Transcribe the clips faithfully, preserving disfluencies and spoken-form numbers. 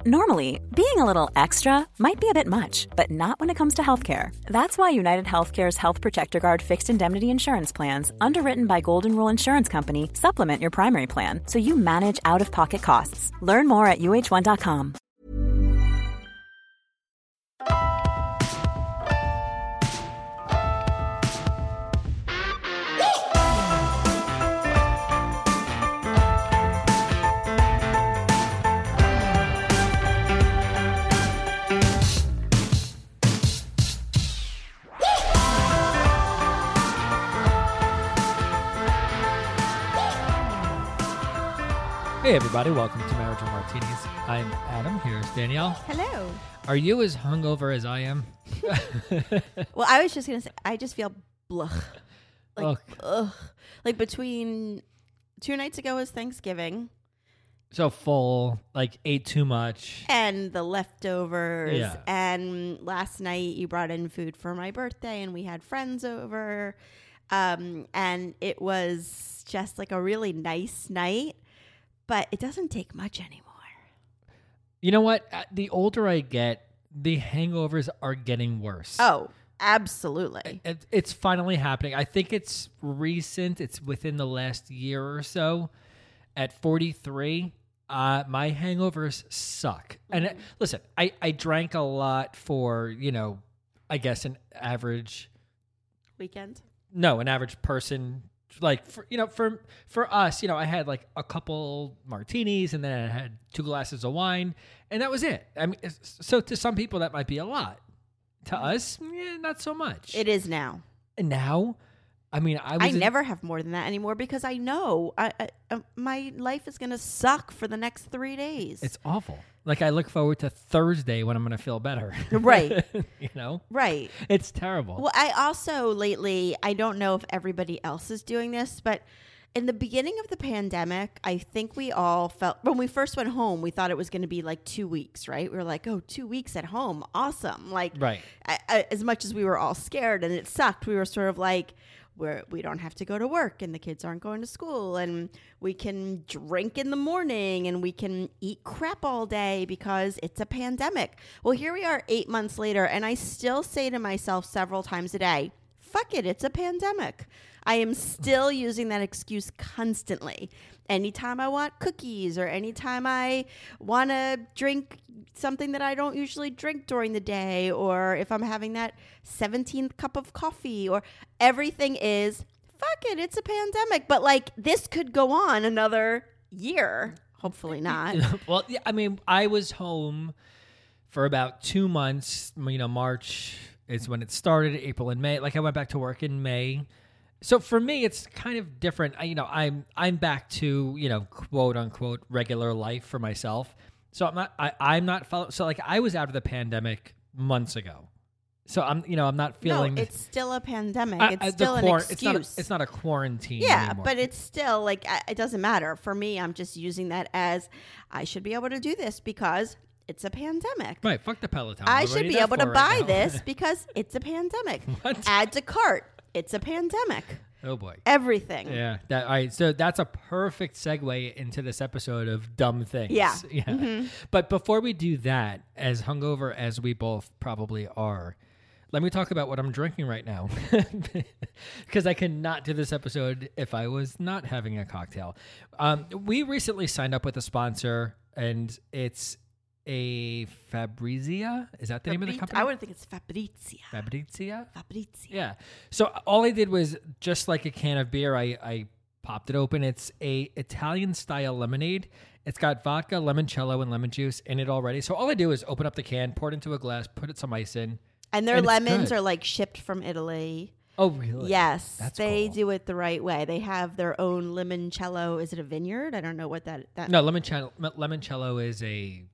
Normally, being a little extra might be a bit much, but not when it comes to healthcare. That's why United Healthcare's Health Protector Guard fixed indemnity insurance plans, underwritten by Golden Rule Insurance Company, supplement your primary plan so you manage out-of-pocket costs. Learn more at U H one dot com. Hey everybody, welcome to Marriage and Martinis. I'm Adam, here's Danielle. Hello. Are you as hungover as I am? Well, I was just going to say, I just feel blech. Like, Ugh. ugh. Like between two nights ago was Thanksgiving. So full, like ate too much. And the leftovers. Yeah. And last night you brought in food for my birthday and we had friends over. Um, and it was just like a really nice night. But it doesn't take much anymore. You know what? Uh, The older I get, the hangovers are getting worse. Oh, absolutely. It, it's finally happening. I think it's recent. It's within the last year or so. At forty-three, uh, my hangovers suck. And uh, listen, I, I drank a lot for, you know, I guess an average... Weekend? No, an average person... Like, for, you know, for for us, you know, I had like a couple martinis and then I had two glasses of wine and that was it. I mean, so to some people that might be a lot. To us, eh, not so much. It is now. And now, I mean, I was I in- never have more than that anymore because I know I, I, uh, my life is going to suck for the next three days. It's awful. Like, I look forward to Thursday when I'm going to feel better. Right. You know? Right. It's terrible. Well, I also lately, I don't know if everybody else is doing this, but in the beginning of the pandemic, I think we all felt, when we first went home, we thought it was going to be like two weeks, right? We were like, oh, two weeks at home. Awesome. Like, Right. I, I, as much as we were all scared and it sucked, we were sort of like, where we don't have to go to work and the kids aren't going to school and we can drink in the morning and we can eat crap all day because it's a pandemic. Well, here we are eight months later and I still say to myself several times a day, fuck it, it's a pandemic. I am still using that excuse constantly. Anytime I want cookies or anytime I want to drink something that I don't usually drink during the day, or if I'm having that seventeenth cup of coffee, or everything is, fuck it, it's a pandemic. But like this could go on another year. Hopefully not. Well, yeah, I mean, I was home for about two months. You know, March is when it started, April and May. Like I went back to work in May. So for me, it's kind of different. I, you know, I'm I'm back to, you know, quote unquote regular life for myself. So I'm not I, I'm not follow. So like I was out of the pandemic months ago. So I'm you know I'm not feeling. No, it's still a pandemic. I- It's I- the still an quar- excuse. It's not, a, it's not a quarantine. Yeah, anymore. but it's still like I- it doesn't matter for me. I'm just using that as I should be able to do this because it's a pandemic. Right. Fuck the Peloton. I We're should ready be that able to for buy right now. this because it's a pandemic. What? Add to cart. It's a pandemic. Oh boy. Everything. Yeah. That, all right. So that's a perfect segue into this episode of Dumb Things. Yeah. Yeah. Mm-hmm. But before we do that, as hungover as we both probably are, let me talk about what I'm drinking right now. Because I cannot do this episode if I was not having a cocktail. Um, we recently signed up with a sponsor, and it's a Fabrizia. Is that the name of the Fabri- company? I would think it's Fabrizia. Fabrizia? Fabrizia. Yeah. So all I did was just like a can of beer. I, I popped it open. It's a Italian style lemonade. It's got vodka, limoncello, and lemon juice in it already. So all I do is open up the can, pour it into a glass, put it some ice in. And their And it's lemons good. are like shipped from Italy. Oh, really? Yes, That's they cool. do it the right way. They have their own limoncello. Is it a vineyard? I don't know what that. that No, limoncello, limoncello is a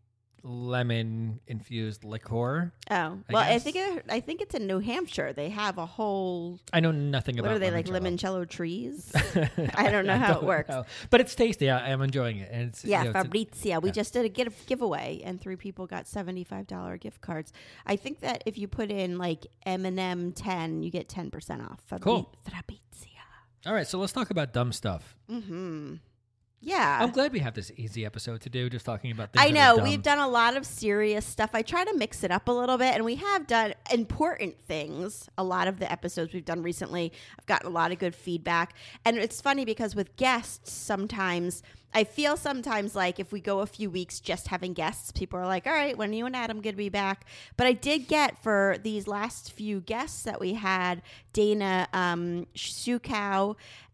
lemon infused liqueur. Oh, I well, I, guess. think it, I think it's in New Hampshire. They have a whole. I know nothing What about are they like limoncello. limoncello trees? I don't know how it works. know. But it's tasty. I, I am enjoying it. And it's, Yeah, you know, it's a- Fabrizia. We yeah. just did a give- giveaway, and three people got seventy-five dollars gift cards. I think that if you put in like M and M ten, you get ten percent off. Fabri- Cool. Fabrizia. All right, so let's talk about dumb stuff. Mm-hmm. Yeah. I'm glad we have this easy episode to do, just talking about things I that are know. dumb. We've done a lot of serious stuff. I try to mix it up a little bit, and we have done important things. A lot of the episodes we've done recently, I've gotten a lot of good feedback. And it's funny because with guests, sometimes I feel sometimes like if we go a few weeks just having guests, people are like, all right, when are you and Adam going to be back? But I did get for these last few guests that we had, Dana um, Sukow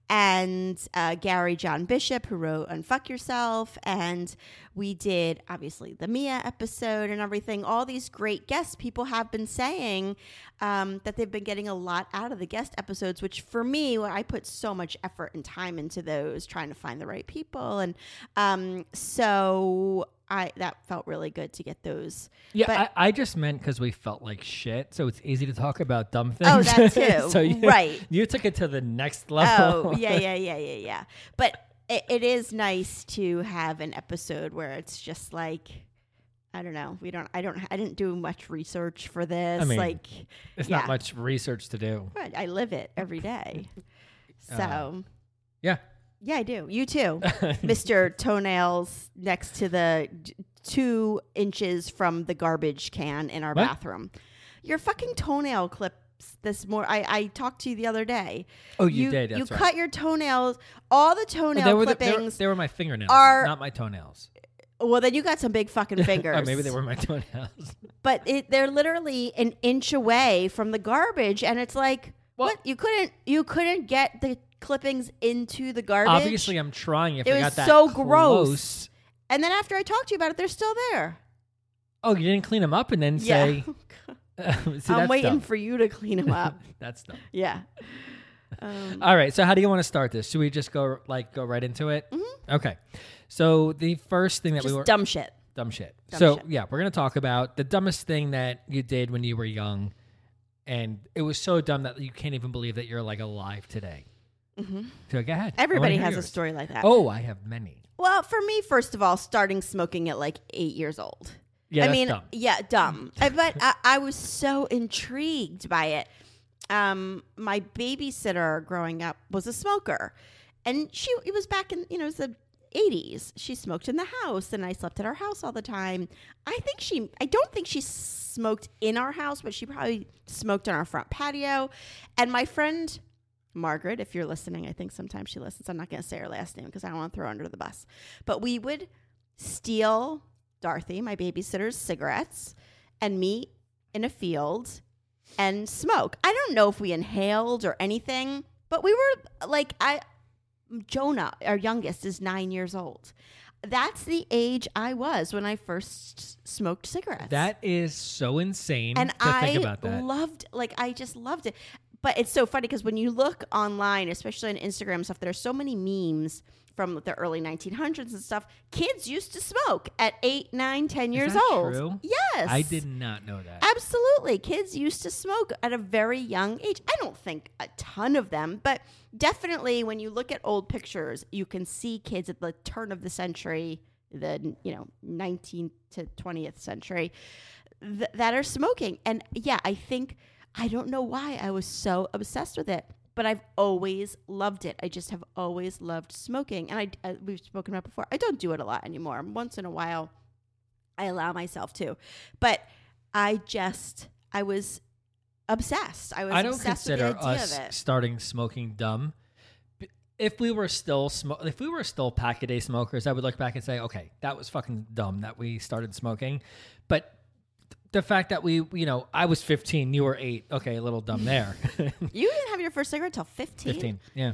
and uh, Gary John Bishop, who wrote Unfuck Yourself, and we did obviously the Mia episode and everything. All these great guests, people have been saying um, that they've been getting a lot out of the guest episodes, which for me, I put so much effort and time into those, trying to find the right people, and um, so I that felt really good to get those. Yeah, But- I, I just meant because we felt like shit, so it's easy to talk about dumb things. Oh, that too. So you, Right. You took it to the next level. Oh, yeah, yeah, yeah, yeah, yeah. But it, it is nice to have an episode where it's just like, I don't know. We don't. I don't. I didn't do much research for this. I mean, like, It's yeah. not much research to do. But I live it every day. So Uh, Yeah. yeah, I do. You too, Mister Toenails next to the d- two inches from the garbage can in our What? bathroom. Your fucking toenail clips. This more. I, I talked to you the other day. Oh, you, did. That's you right. cut your toenails. All the toenail they were, the, they, were, clippings. they were my fingernails, are- not my toenails. Well, then you got some big fucking fingers. Or maybe they were my toenails. But it, they're literally an inch away from the garbage, and it's like, Well- what? You couldn't, you couldn't get the clippings into the garbage. Obviously, I'm trying. If It I was got that so close. gross. And then after I talked to you about it, they're still there. Oh, you didn't clean them up and then Yeah. say. See, I'm that's waiting dumb. for you to clean them up. That's dumb. Yeah. Um, All right. So, how do you want to start this? Should we just go like go right into it? Mm-hmm. Okay. So the first thing that just we were dumb shit. dumb shit. Dumb so shit. yeah, we're gonna talk about the dumbest thing that you did when you were young, and it was so dumb that you can't even believe that you're like alive today. Mm-hmm. So go ahead. I wanna Everybody hear has a yours. story like that. Oh, I have many. Well, for me, first of all, starting smoking at like eight years old. Yeah, I that's mean, dumb. yeah, dumb. I, but I, I was so intrigued by it. Um, my babysitter growing up was a smoker, and she it was back in you know it was the eighties. She smoked in the house, and I slept at our house all the time. I think she, I don't think she smoked in our house, but she probably smoked on our front patio. And my friend Margaret, if you're listening, I think sometimes she listens. I'm not going to say her last name because I don't want to throw her under the bus. But we would steal Dorothy, my babysitter's cigarettes, and meet in a field and smoke. I don't know if we inhaled or anything, but we were like, I, Jonah, our youngest, is nine years old. That's the age I was when I first smoked cigarettes. That is so insane and to I think about that. loved, like, I just loved it. But it's so funny because when you look online, especially on Instagram and stuff, there's so many memes from the early nineteen hundreds and stuff. Kids used to smoke at eight, nine, ten Is years that old. true? Yes. I did not know that. Absolutely. Kids used to smoke at a very young age. I don't think a ton of them, but definitely when you look at old pictures, you can see kids at the turn of the century, the you know nineteenth to twentieth century, th- that are smoking. And yeah, I think, I don't know why I was so obsessed with it, but I've always loved it. I just have always loved smoking. And I, I we've spoken about before. I don't do it a lot anymore. Once in a while, I allow myself to. But I just, I was obsessed. I was I don't obsessed consider with the idea us of it. starting smoking dumb. B- If we were still smo- if we were still pack a day smokers, I would look back and say, okay, that was fucking dumb that we started smoking. But th- the fact that we, you know, I was fifteen, you were eight. Okay, a little dumb there. You didn't have your first cigarette till fifteen? fifteen, yeah.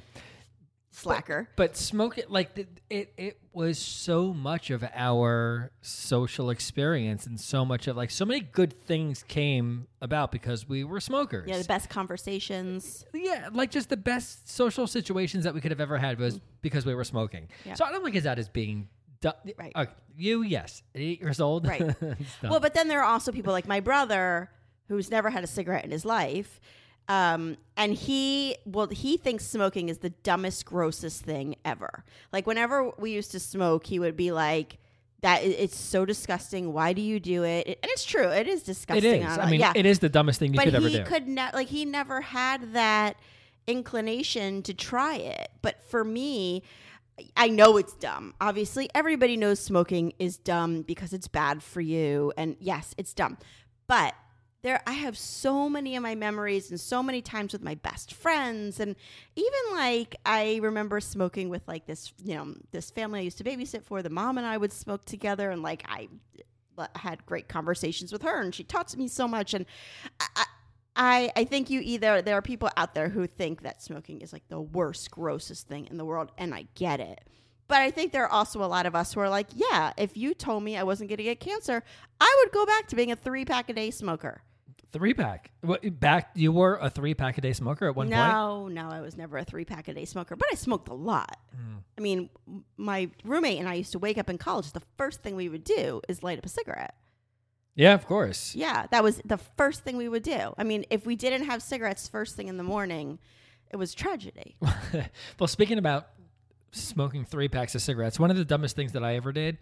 Slacker. But smoke it like th- it it was so much of our social experience, and so much of like so many good things came about because we were smokers. Yeah, the best conversations. Yeah, like just the best social situations that we could have ever had was because we were smoking. Yeah. So I don't look at that as being du- Right. Okay, you, yes, at eight years old. Right. It's dumb. Well, but then there are also people like my brother who's never had a cigarette in his life. Um, and he, well, he thinks smoking is the dumbest, grossest thing ever. Like whenever we used to smoke, he would be like, "That it's so disgusting. Why do you do it?" it and it's true. It is it disgusting. is. on- I mean, yeah. it is the dumbest thing you but could ever he do. could not, like, he never had that inclination to try it. But for me, I know it's dumb. Obviously, everybody knows smoking is dumb because it's bad for you. And yes, it's dumb. But there, I have so many of my memories and so many times with my best friends. And even like, I remember smoking with like this, you know, this family I used to babysit for. The mom and I would smoke together. And like, I had great conversations with her and she taught me so much. And I, I, I think you either, there are people out there who think that smoking is like the worst, grossest thing in the world. And I get it. But I think there are also a lot of us who are like, yeah, if you told me I wasn't going to get cancer, I would go back to being a three pack a day smoker. Three pack. What, back? You were a three pack a day smoker at one no, point? No, no, I was never a three pack a day smoker, but I smoked a lot. Mm. I mean, my roommate and I used to wake up in college. The first thing we would do is light up a cigarette. Yeah, of course. Yeah, that was the first thing we would do. I mean, if we didn't have cigarettes first thing in the morning, it was tragedy. Well, speaking about smoking three packs of cigarettes, one of the dumbest things that I ever did,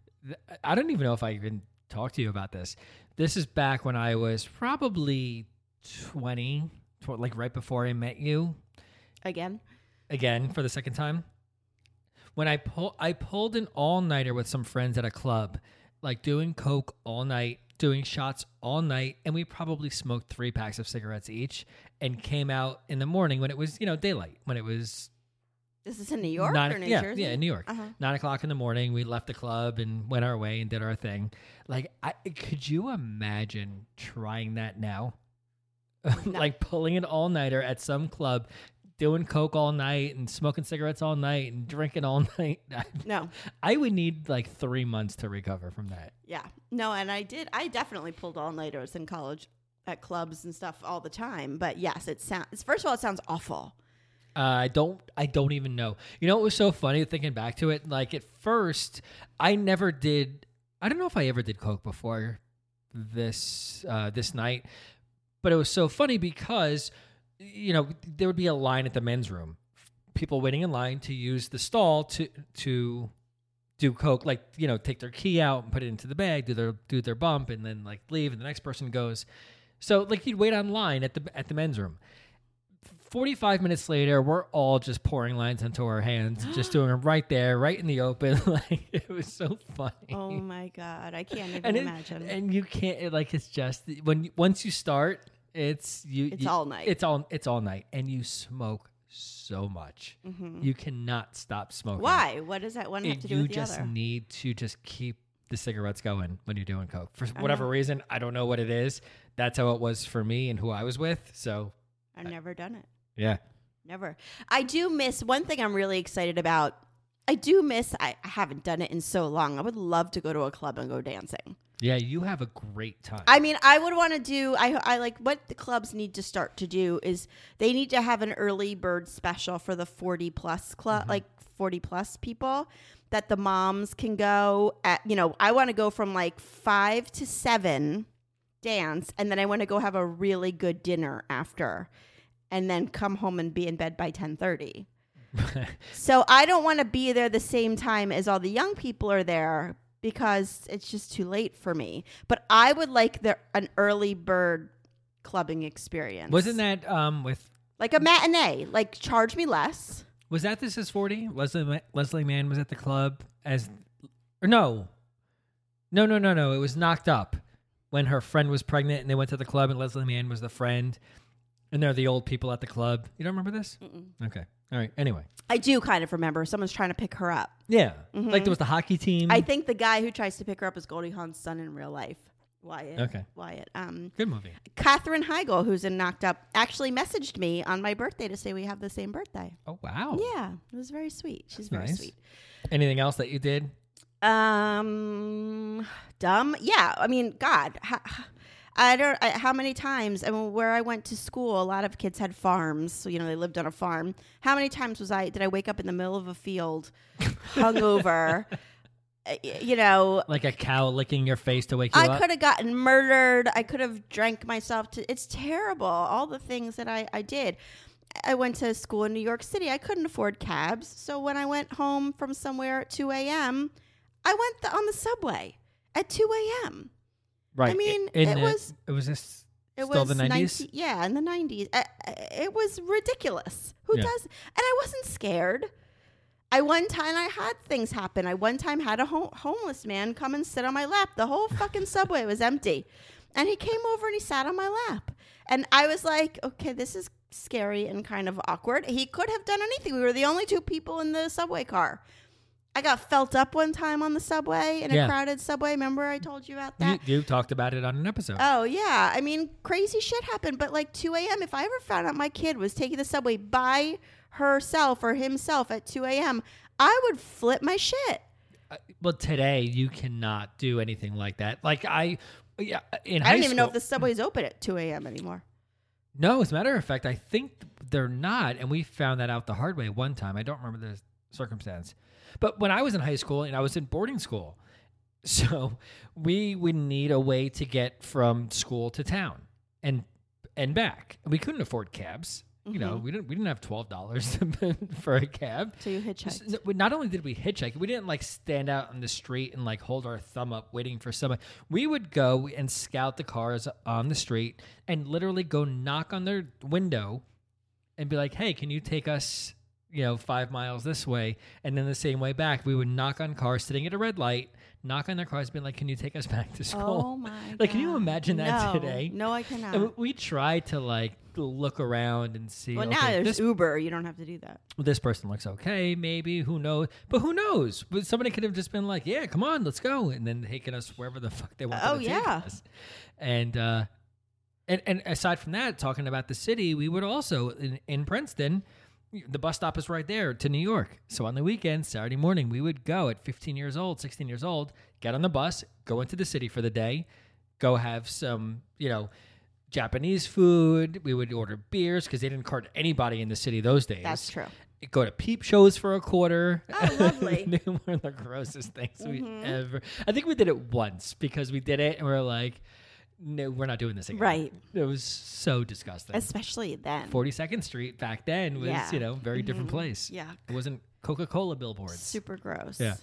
I don't even know if I even talked to you about this. This is back when I was probably twenty, like right before I met you. Again? Again, for the second time. When I pull, I pulled an all-nighter with some friends at a club, like doing coke all night, doing shots all night, and we probably smoked three packs of cigarettes each and came out in the morning when it was, you know, daylight, when it was... This is in New York nine, or New yeah, Jersey? Yeah, in New York. Uh-huh. Nine o'clock in the morning, we left the club and went our way and did our thing. Like, I, could you imagine trying that now? No. Like pulling an all-nighter at some club, doing coke all night and smoking cigarettes all night and drinking all night. No. I would need like three months to recover from that. Yeah. No, and I did. I definitely pulled all-nighters in college at clubs and stuff all the time. But yes, it sounds, first of all, it sounds awful. Uh, I don't. I don't even know. You know, it was so funny thinking back to it. Like at first, I never did. I don't know if I ever did coke before this uh, this night, but it was so funny because you know there would be a line at the men's room, people waiting in line to use the stall to to do coke. Like you know, take their key out and put it into the bag, do their do their bump, and then like leave, and the next person goes. So like you'd wait online at the at the men's room. forty-five minutes later, we're all just pouring lines into our hands, just doing them right there, right in the open. Like it was so funny. Oh my God, I can't even and it, imagine. And you can't it, like it's just when once you start, it's you. It's you, all night. It's all it's all night, and you smoke so much. Mm-hmm. You cannot stop smoking. Why? What does that one have it, to do you with the just other? need to just keep the cigarettes going when you're doing coke for uh-huh. whatever reason. I don't know what it is. That's how it was for me and who I was with. So I've never done it. Yeah. Never. I do miss one thing I'm really excited about. I do miss, I, I haven't done it in so long. I would love to go to a club and go dancing. Yeah, you have a great time. I mean, I would want to do, I, I like what the clubs need to start to do is they need to have an early bird special for the forty plus club, mm-hmm. like forty plus people that the moms can go at, you know, I want to go from like five to seven dance. And then I want to go have a really good dinner after. And then come home and be in bed by ten thirty. So I don't want to be there the same time as all the young people are there because it's just too late for me. But I would like the, an early bird clubbing experience. Wasn't that um, with... Like a matinee. Like charge me less. Was that This Is forty? Leslie, Leslie Mann was at the club as... Or no. No, no, no, no. It was Knocked Up when her friend was pregnant and they went to the club and Leslie Mann was the friend. And they're the old people at the club. You don't remember this? Mm-mm. Okay. All right. Anyway. I do kind of remember. Someone's trying to pick her up. Yeah. Mm-hmm. Like there was the hockey team. I think the guy who tries to pick her up is Goldie Hawn's son in real life. Wyatt. Okay. Wyatt. Um, Good movie. Katherine Heigl, who's in Knocked Up, actually messaged me on my birthday to say we have the same birthday. Oh, wow. Yeah. It was very sweet. She's That's very nice. sweet. Anything else that you did? Um, dumb. Yeah. I mean, God. Ha- I don't. I, how many times? I mean, where I went to school, a lot of kids had farms, so you know they lived on a farm. How many times was I? Did I wake up in the middle of a field, hungover? uh, you know, like a cow licking your face to wake you I up. I could have gotten murdered. I could have drank myself to. It's terrible. All the things that I I did. I went to school in New York City. I couldn't afford cabs, so when I went home from somewhere at two a.m., I went the, on the subway at two a.m. Right. I mean, in it the, was. It was this. It still was the nineties. Yeah, in the nineties. Uh, it was ridiculous. Who yeah. does? And I wasn't scared. I one time I had things happen. I one time had a ho- homeless man come and sit on my lap. The whole fucking subway was empty. And he came over and he sat on my lap. And I was like, okay, this is scary and kind of awkward. He could have done anything. We were the only two people in the subway car. I got felt up one time on the subway, in a Yeah. crowded subway. Remember I told you about that? You, you talked about it on an episode. Oh, yeah. I mean, crazy shit happened. But like two a.m., if I ever found out my kid was taking the subway by herself or himself at two a.m., I would flip my shit. Uh, well, today you cannot do anything like that. Like I, yeah, in I high don't even know school- if the subway's open at two a.m. anymore. No, as a matter of fact, I think they're not, and we found that out the hard way one time. I don't remember the circumstance, but when I was in high school and I was in boarding school, so we would need a way to get from school to town and and back. We couldn't afford cabs. You know, we didn't we didn't have twelve dollars for a cab. So you hitchhiked. S- Not only did we hitchhike, we didn't like stand out on the street and like hold our thumb up waiting for someone. We would go and scout the cars on the street and literally go knock on their window and be like, "Hey, can you take us, you know, five miles this way?" And then the same way back, we would knock on cars sitting at a red light, knock on their cars, being like, "Can you take us back to school?" Oh, my God. Like, can you imagine that No. today? No, I cannot. And we- we tried to like look around and see. Well, okay, now there's this Uber. You don't have to do that. this person looks okay, maybe, who knows? But who knows? But somebody could have just been like, yeah, come on, let's go. And then taken us wherever the fuck they wanted Oh, to take yeah. us. And, uh, and, and aside from that, talking about the city, we would also, in, in Princeton, the bus stop is right there to New York. So on the weekend, Saturday morning, we would go at fifteen years old, sixteen years old, get on the bus, go into the city for the day, go have some, you know, Japanese food. We would order beers because they didn't cart anybody in the city those days. That's true. Go to peep shows for a quarter. Oh, lovely. They were one of the grossest things we Mhm. ever. I think we did it once because we did it and we were like, no, we're not doing this again. Right. It was so disgusting. Especially then. forty-second Street back then was, Yeah. you know, very different Mhm. place. Yeah. It wasn't Coca-Cola billboards. Super gross. Yeah.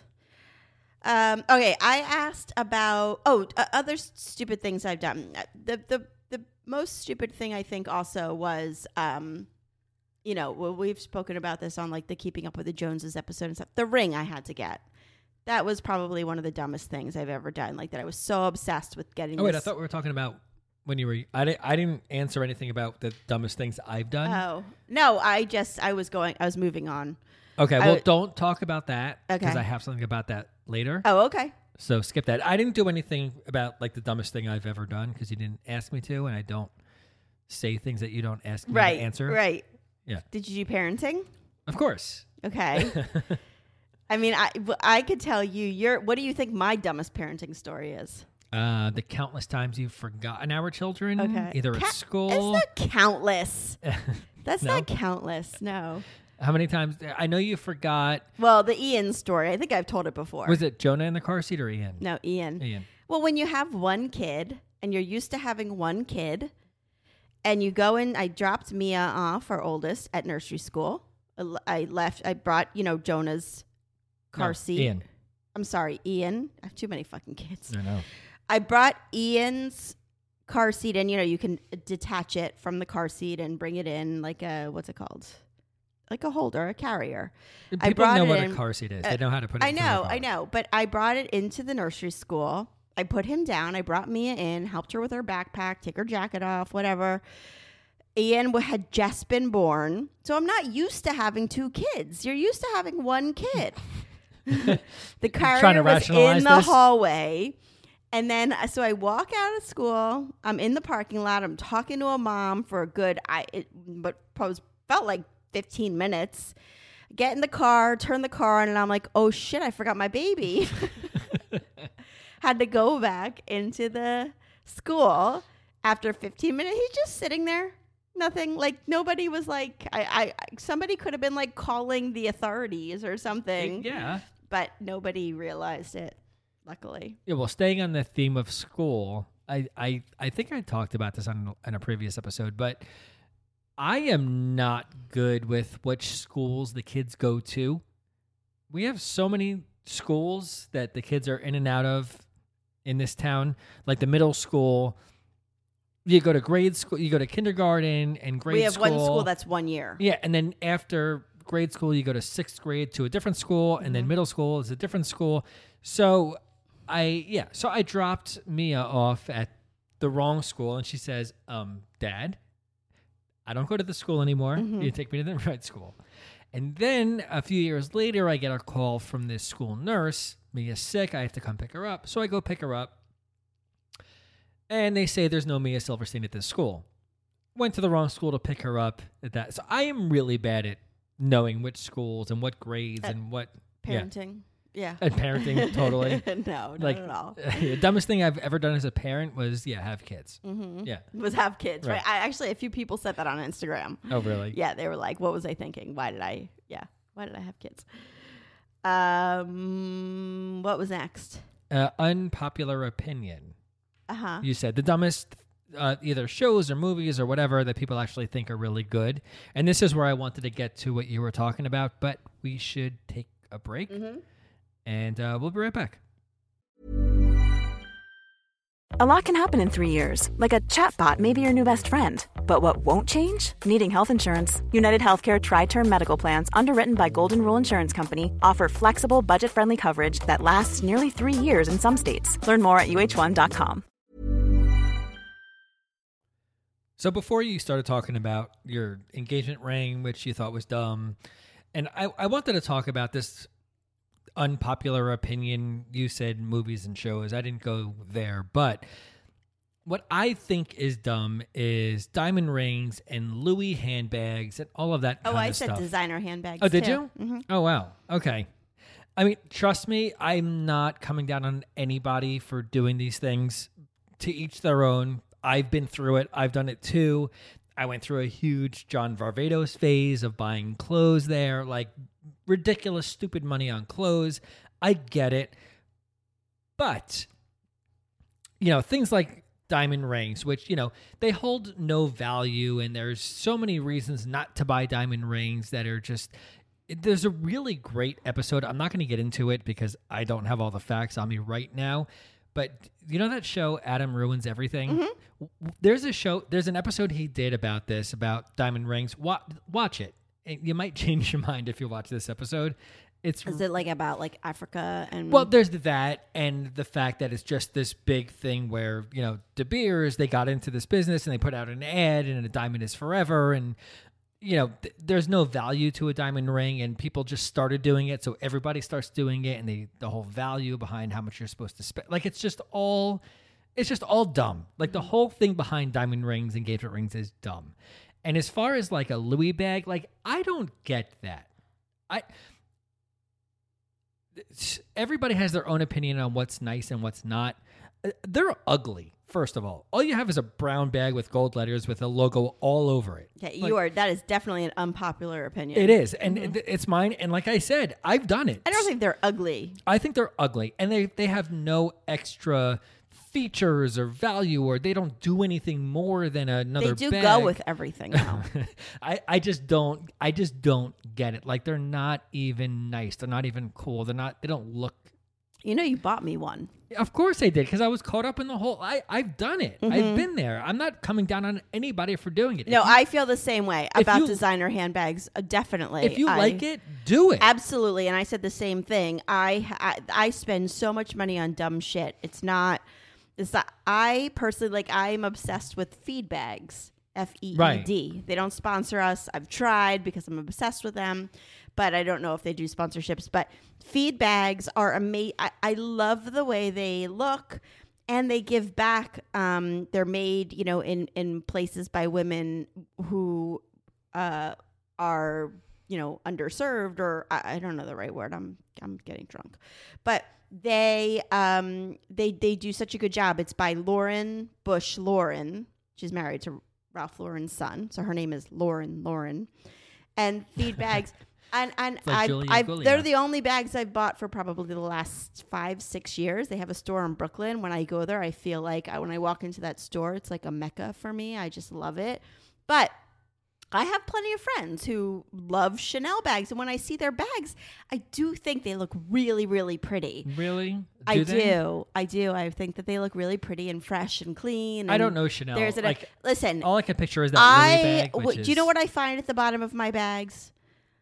Um, okay, I asked about oh uh, other s- stupid things I've done. Uh, The the the most stupid thing I think also was um, you know, well, we've spoken about this on like the Keeping Up with the Joneses episode and stuff. The ring I had to get. That was probably one of the dumbest things I've ever done. Like that I was so obsessed with getting. Oh, wait, I this. thought we were talking about when you were. I, di- I didn't answer anything about the dumbest things I've done. Oh no, I just I was going. I was moving on. okay, I well, w- don't talk about that because Okay. I have something about that later. Oh, okay. So skip that. I didn't do anything about like the dumbest thing I've ever done because you didn't ask me to, and I don't say things that you don't ask me Right. to answer. Right. Yeah. Did you do parenting? Of course. Okay. I mean, I, w- I could tell you your. What do you think my dumbest parenting story is? Uh, the countless times you've forgotten our children, Okay. either Ca- at school. It's not countless. That's No? not countless. No. How many times? I know you forgot. Well, the Ian story. I think I've told it before. Was it Jonah in the car seat or Ian? No, Ian. Ian. Well, when you have one kid and you're used to having one kid, and you go in, I dropped Mia off, our oldest, at nursery school. I l- I left. I brought you know Jonah's car No, seat. Ian. I'm sorry, Ian. I have too many fucking kids. I know. I brought Ian's car seat in. You know, you can detach it from the car seat and bring it in like a, what's it called? Like a holder, a carrier. People brought know it what in- a car seat is. uh, They know how to put it I in front of know, the I car. know. But I brought it into the nursery school. I put him down. I brought Mia in, helped her with her backpack, take her jacket off, whatever. Ian w- had just been born. So I'm not used to having two kids. You're used to having one kid. The trying carrier to was rationalize in the this? hallway. And then, uh, so I walk out of school. I'm in the parking lot. I'm talking to a mom for a good, I, it, but probably felt like fifteen minutes. Get in the car, turn the car on, and I'm like, oh shit, I forgot my baby. Had to go back into the school after fifteen minutes. He's just sitting there. Nothing, like nobody was like, I, I, somebody could have been like calling the authorities or something, Yeah. but nobody realized it, luckily. Yeah, well, staying on the theme of school, I, I, I think I talked about this on, on a previous episode, but I am not good with which schools the kids go to. We have so many schools that the kids are in and out of in this town, like the middle school. You go to grade school, you go to kindergarten and grade we have school. one school that's one year. Yeah, and then after grade school, you go to sixth grade to a different school, and then middle school is a different school. So I, yeah, so I dropped Mia off at the wrong school, and she says, um, Dad, I don't go to the school anymore. Mm-hmm. You take me to the right school. And then a few years later, I get a call from this school nurse. Mia's sick. I have to come pick her up. So I go pick her up. And they say there's no Mia Silverstein at this school. Went to the wrong school to pick her up at that. So I am really bad at knowing which schools and what grades At and what. Parenting. Yeah. Yeah. And parenting, totally. no, not Like, at all. the dumbest thing I've ever done as a parent was, yeah, have kids. Mm-hmm. Yeah. Was have kids, right. Right. I actually, a few people said that on Instagram. Oh, really? Yeah, they were like, what was I thinking? Why did I, yeah, why did I have kids? Um, what was next? Uh, unpopular opinion. Uh-huh. You said the dumbest uh, either shows or movies or whatever that people actually think are really good. And this is where I wanted to get to what you were talking about, but we should take a break. Mm-hmm. And uh, we'll be right back. A lot can happen in three years, like a chatbot may be your new best friend. But what won't change? Needing health insurance. United Healthcare Tri-Term Medical Plans, underwritten by Golden Rule Insurance Company, offer flexible, budget-friendly coverage that lasts nearly three years in some states. Learn more at U H one dot com. So before you started talking about your engagement ring, which you thought was dumb, and I, I wanted to talk about this unpopular opinion. You said movies and shows. I didn't go there, but what I think is dumb is diamond rings and Louis handbags and all of that Oh, kind I of said stuff. designer handbags. Oh, did too. you? Mm-hmm. Oh, wow. Okay. I mean, trust me, I'm not coming down on anybody for doing these things. To each their own. I've been through it. I've done it too. I went through a huge John Varvatos phase of buying clothes there, like ridiculous, stupid money on clothes. I get it. But, you know, things like diamond rings, which, you know, they hold no value, and there's so many reasons not to buy diamond rings that are just... There's a really great episode. I'm not going to get into it because I don't have all the facts on me right now. But you know that show, Adam Ruins Everything? Mm-hmm. There's a show, there's an episode he did about this, about diamond rings. Watch, watch it. You might change your mind if you watch this episode. It's Is it like about like Africa and... Well, there's that, and the fact that it's just this big thing where, you know, De Beers, they got into this business and they put out an ad and a diamond is forever, and you know, th- there's no value to a diamond ring, and people just started doing it, so everybody starts doing it, and they, the whole value behind how much you're supposed to spend, like it's just all, it's just all dumb. Like the whole thing behind diamond rings, engagement rings is dumb. And as far as like a Louis bag, like I don't get that. I everybody has their own opinion on what's nice and what's not. They're ugly. First of all, all you have is a brown bag with gold letters with a logo all over it. Yeah, you like, are. That is definitely an unpopular opinion. It is, and Mm-hmm. it, it's mine. And like I said, I've done it. I don't think they're ugly. I think they're ugly, and they they have no extra features or value, or they don't do anything more than another. They do bag. go with everything now. I I just don't. I just don't get it. Like they're not even nice. They're not even cool. They're not. They don't look. You know, you bought me one. Of course I did, because I was caught up in the whole... I, I've done it. Mm-hmm. I've been there. I'm not coming down on anybody for doing it. No, If you- I feel the same way if about you- designer handbags. Uh, definitely. If you I- like it, do it. Absolutely. And I said the same thing. I, I I spend so much money on dumb shit. It's not... It's not... I personally, like, I'm obsessed with feed bags. F E E D. Right. They don't sponsor us. I've tried because I'm obsessed with them, but I don't know if they do sponsorships. But feed bags are amazing. I, I love the way they look, and they give back. Um, they're made, you know, in, in places by women who uh, are, you know, underserved, or I, I don't know the right word. I'm I'm getting drunk, but they um they they do such a good job. It's by Lauren Bush Lauren. She's married to Ralph Lauren's son, so her name is Lauren Lauren. And feed bags, and and like I've, Julia I've, Gulia. they're the only bags I've bought for probably the last five six years. They have a store in Brooklyn. When I go there, I feel like I, when I walk into that store, it's like a mecca for me. I just love it. But I have plenty of friends who love Chanel bags, and when I see their bags, I do think they look really, really pretty. Really? Do I they? do. I do. I think that they look really pretty and fresh and clean. I and don't know Chanel. There's an, like, listen, all I can picture is that I Louis bag. w- Which do is, you know what I find at the bottom of my bags?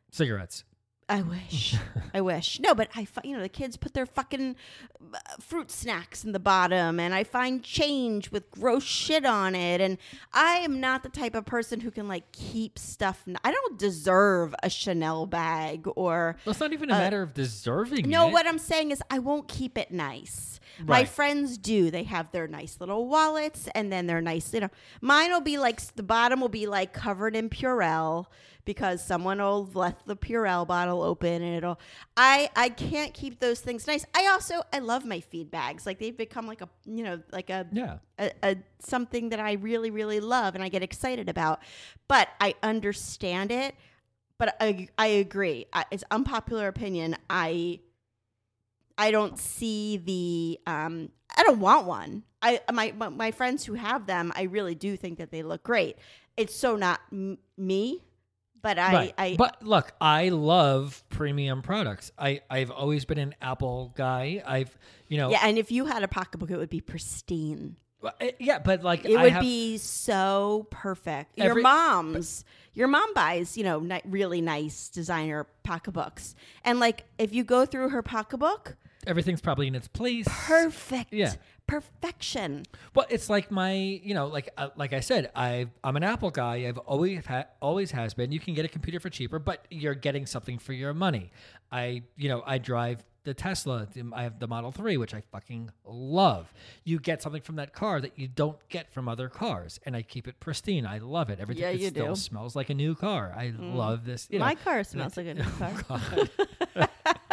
Cigarettes. I wish. I wish. No, but I, fi- you know, the kids put their fucking uh, fruit snacks in the bottom, and I find change with gross shit on it. And I am not the type of person who can like keep stuff. N- I don't deserve a Chanel bag or. Well, it's not even a uh, matter of deserving No, it. what I'm saying is I won't keep it nice. My Right. friends do. They have their nice little wallets, and then their nice, you know, mine will be like, the bottom will be like covered in Purell because someone will left the Purell bottle open, and it'll, I, I can't keep those things nice. I also, I love my feed bags. Like they've become like a, you know, like a, Yeah. a, a something that I really, really love and I get excited about, but I understand it. But I, I agree. I, it's unpopular opinion. I, I don't see the, um, I don't want one. I my my friends who have them, I really do think that they look great. It's so not m- me, but I, Right. I but look, I love premium products. I, I've always been an Apple guy. I've, you know, yeah. And if you had a pocketbook, it would be pristine. well, eh, yeah, but like It I would have, be so perfect. Your Every- mom's, your mom buys, you know, ni- really nice designer pocketbooks, and like if you go through her pocketbook, everything's probably in its place. perfect, Yeah. perfection. Well, it's like my, you know, like uh, like I said, I I'm an Apple guy. I've always ha- always has been. You can get a computer for cheaper, but you're getting something for your money. I, you know, I drive the Tesla. I have the Model three, which I fucking love. You get something from that car that you don't get from other cars, and I keep it pristine. I love it. Everything Yeah, it you still do. smells like a new car. I love this. You know, My car smells like a new car. God.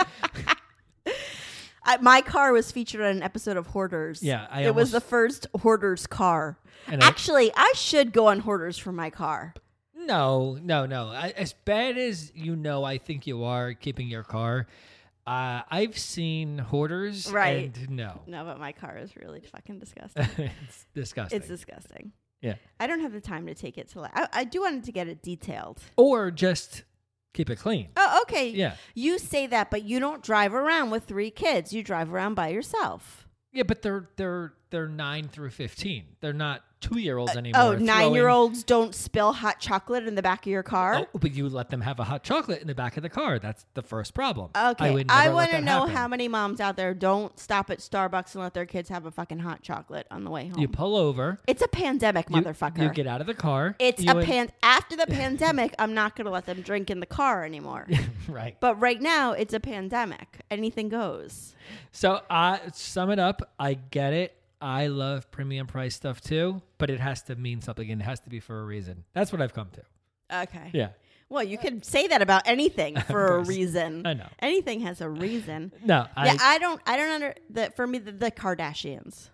I, my car was featured on an episode of Hoarders. Yeah, I it was the almost- first Hoarders car. And I- Actually, I should go on Hoarders for my car. No, no, no. I, as bad as you know, I think you are keeping your car. Uh, I've seen Hoarders, Right. and no, No, but my car is really fucking disgusting. it's disgusting. It's disgusting. Yeah, I don't have the time to take it to. Like, I, I do want to get it detailed. or just keep it clean. Oh, okay. Yeah, You say that, but you don't drive around with three kids. You drive around by yourself. yeah, but they're they're they're nine through fifteen. They're not two year olds anymore. Oh, throwing- nine-year-olds don't spill hot chocolate in the back of your car. Oh, but you let them have a hot chocolate in the back of the car. That's the first problem. Okay, I, would I, never let want to that know happen. how many moms out there don't stop at Starbucks and let their kids have a fucking hot chocolate on the way home. You pull over. It's a pandemic, You, motherfucker. you get out of the car. it's you a and- pan. After the pandemic, I'm not going to let them drink in the car anymore. right. But right now, it's a pandemic. Anything goes. So, uh, sum it up. I get it. I love premium price stuff too, but it has to mean something and it has to be for a reason. That's what I've come to. Okay. Yeah. Well, you can say that about anything for a course. reason. I know. Anything has a reason. No, I, yeah, I don't. I don't under that. For me, the, the Kardashians.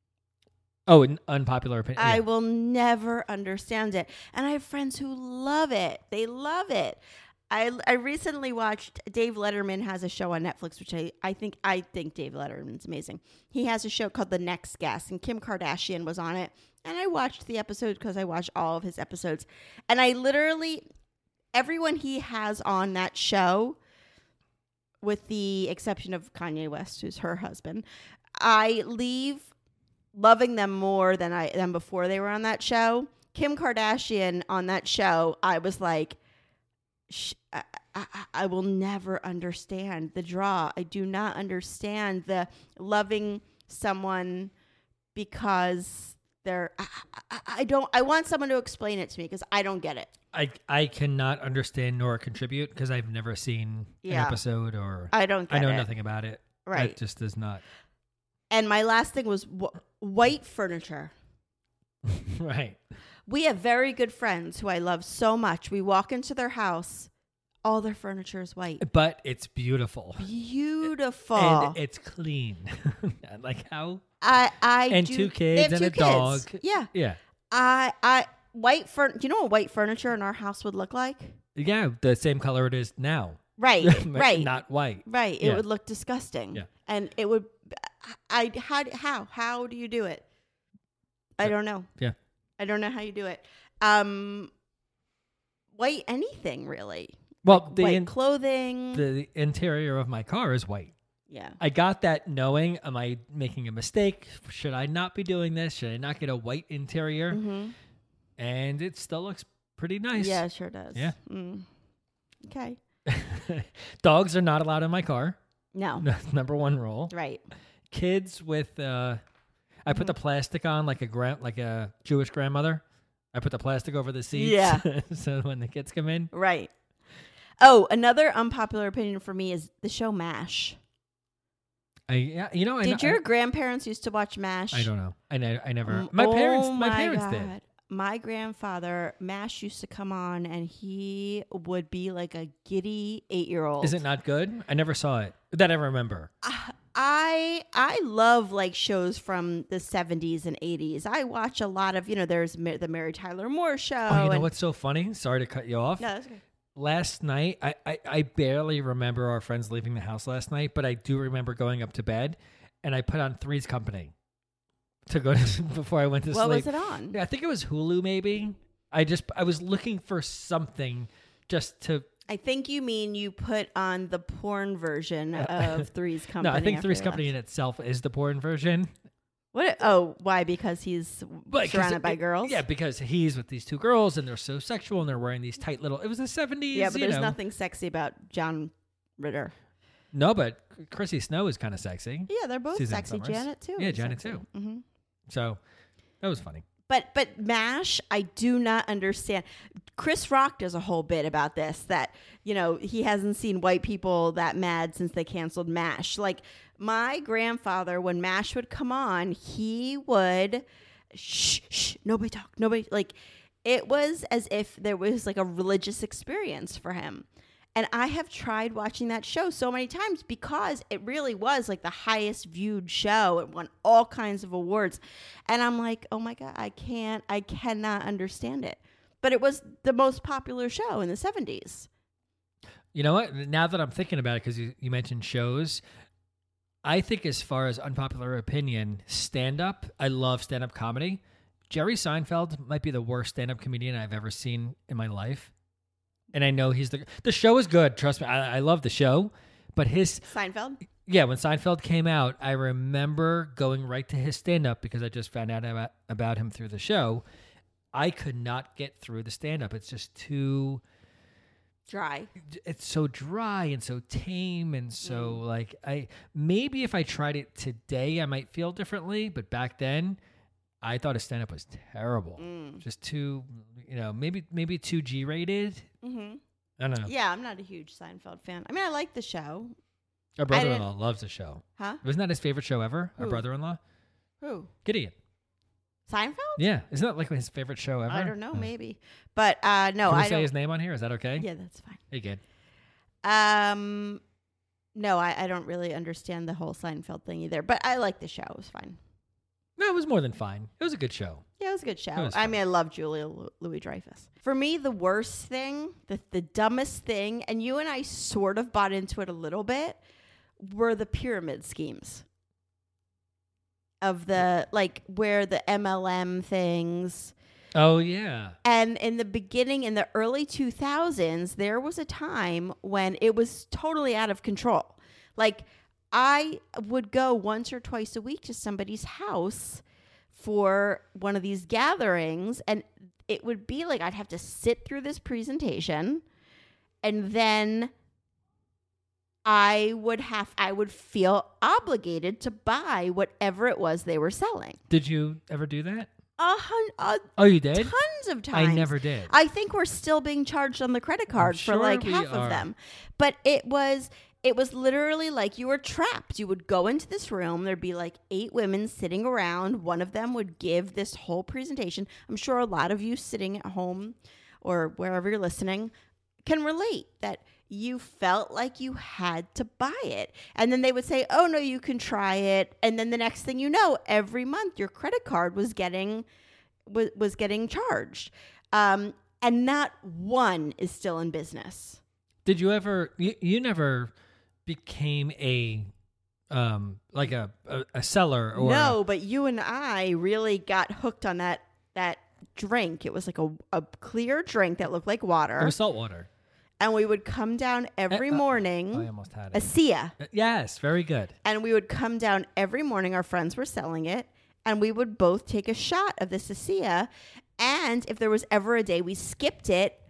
oh, an unpopular opinion. I Yeah. will never understand it. And I have friends who love it. They love it. I, I recently watched Dave Letterman has a show on Netflix, which I, I think I think Dave Letterman's amazing. He has a show called The Next Guest, and Kim Kardashian was on it. And I watched the episode because I watch all of his episodes. And I literally, everyone he has on that show, with the exception of Kanye West, who's her husband, I leave loving them more than I than before they were on that show. Kim Kardashian on that show, I was like, sh- I, I, I will never understand the draw. I do not understand the loving someone because they're. I, I, I don't. I want someone to explain it to me because I don't get it. I, I cannot understand nor contribute because I've never seen Yeah. an episode or I don't get I know it. nothing about it. Right. It just does not. And my last thing was wh- white furniture. Right. We have very good friends who I love so much. We walk into their house, all their furniture is white. But it's beautiful. Beautiful. And it's clean. Like how? I, I And do, two they kids have and two a dog. kids. Yeah. Yeah. I, I, white furniture. Do you know what white furniture in our house would look like? Yeah. The same color it is now. Right. right. Not white. right. It Yeah. would look disgusting. Yeah. And it would, I, how, how, how do you do it? I don't know. Yeah. I don't know how you do it. Um, white anything really. Well, the white in- clothing. the interior of my car is white. yeah. I got that knowing, am I making a mistake? Should I not be doing this? Should I not get a white interior? Mm-hmm. And it still looks pretty nice. Yeah, it sure does. Yeah. Mm. Okay. Dogs are not allowed in my car. No. Number one rule. Right. Kids with, uh, I put the plastic on like a gra- like a Jewish grandmother. I put the plastic over the seats. Yeah. So when the kids come in. Right. Oh, another unpopular opinion for me is the show MASH. I yeah, you know, I Did know, your I, grandparents used to watch MASH? I don't know. I, ne- I never. Mm, My oh parents. My, my parents God. did. My grandfather, MASH used to come on, and he would be like a giddy eight-year-old. Is it not good? I never saw it. That I remember. I I love like shows from the seventies and eighties. I watch a lot of, you know, there's Ma- the Mary Tyler Moore show. Oh, you know and- what's so funny? Sorry to cut you off. No, that's okay. Last night, I, I, I barely remember our friends leaving the house last night, but I do remember going up to bed, and I put on Three's Company to go to, before I went to What sleep. was it on? Yeah, I think it was Hulu, maybe. I just I was looking for something just to. I think you mean you put on the porn version of Three's Company. No, I think after Three's you Company in left. itself is the porn version. What? Oh, why? Because he's But 'cause surrounded it- by girls. Yeah, because he's with these two girls, and they're so sexual, and they're wearing these tight little. It was the seventies. Yeah, but you there's know. nothing sexy about John Ritter. No, but Chrissy Snow is kind of sexy. Yeah, they're both Suzanne sexy. Summers. Janet too. Yeah, is Janet sexy. too. Mm-hmm. So that was funny. But but MASH, I do not understand. Chris Rock does a whole bit about this, that, you know, he hasn't seen white people that mad since they canceled MASH. Like, my grandfather, when MASH would come on, he would shh, shh, nobody talk, nobody, like, it was as if there was like a religious experience for him. And I have tried watching that show so many times because it really was like the highest viewed show. It won all kinds of awards. And I'm like, oh my God, I can't, I cannot understand it. But it was the most popular show in the seventies. You know what? Now that I'm thinking about it, because you, you mentioned shows, I think as far as unpopular opinion, stand-up, I love stand-up comedy. Jerry Seinfeld might be the worst stand-up comedian I've ever seen in my life. And I know he's the... The show is good. Trust me. I, I love the show. But his... Seinfeld? Yeah, when Seinfeld came out, I remember going right to his stand-up because I just found out about, about him through the show. I could not get through the stand-up. It's just too... Dry. It's so dry and so tame and so mm. like I maybe if I tried it today I might feel differently, but back then I thought his stand-up was terrible. Mm. Just too, you know, maybe maybe too G-rated. Mm-hmm. I don't know. Yeah, I'm not a huge Seinfeld fan. I mean, I like the show. Our brother-in-law loves the show. Huh? Wasn't that his favorite show ever? Who? Our brother-in-law? Who? Gideon. Seinfeld? Yeah. Isn't that like his favorite show ever? I don't know, oh. maybe. But uh, no, Can we I say don't. his name on here? Is that okay? Yeah, that's fine. Hey, good. Um, no, I, I don't really understand the whole Seinfeld thing either. But I like the show. It was fine. No, it was more than fine. It was a good show. Yeah, it was a good show. was I fun. mean, I love Julia Lu- Louis-Dreyfus. For me, the worst thing, the, the dumbest thing, and you and I sort of bought into it a little bit, were the pyramid schemes. Of the, like, where the M L M things. Oh, yeah. And in the beginning, in the early two thousands, there was a time when it was totally out of control. Like, I would go once or twice a week to somebody's house for one of these gatherings, and it would be like I'd have to sit through this presentation, and then I would have, I would feel obligated to buy whatever it was they were selling. Did you ever do that? A hun- uh, Oh, you did? Tons of times. I never did. I think we're still being charged on the credit card sure for like we half are. of them. But it was it was literally like you were trapped. You would go into this room, there'd be like eight women sitting around. One of them would give this whole presentation. I'm sure a lot of you sitting at home or wherever you're listening can relate that you felt like you had to buy it. And then they would say, oh, no, you can try it. And then the next thing you know, every month your credit card was getting was, was getting charged. Um, and not one is still in business. Did you ever, you, you never became a, um, like a, a, a seller or? No, but you and I really got hooked on that that drink. It was like a, a clear drink that looked like water. It was salt water. And we would come down every Uh, uh, morning. I almost had A it. Sia. Uh, Yes, very good. And we would come down every morning. Our friends were selling it. And we would both take a shot of this Sia. And if there was ever a day we skipped it,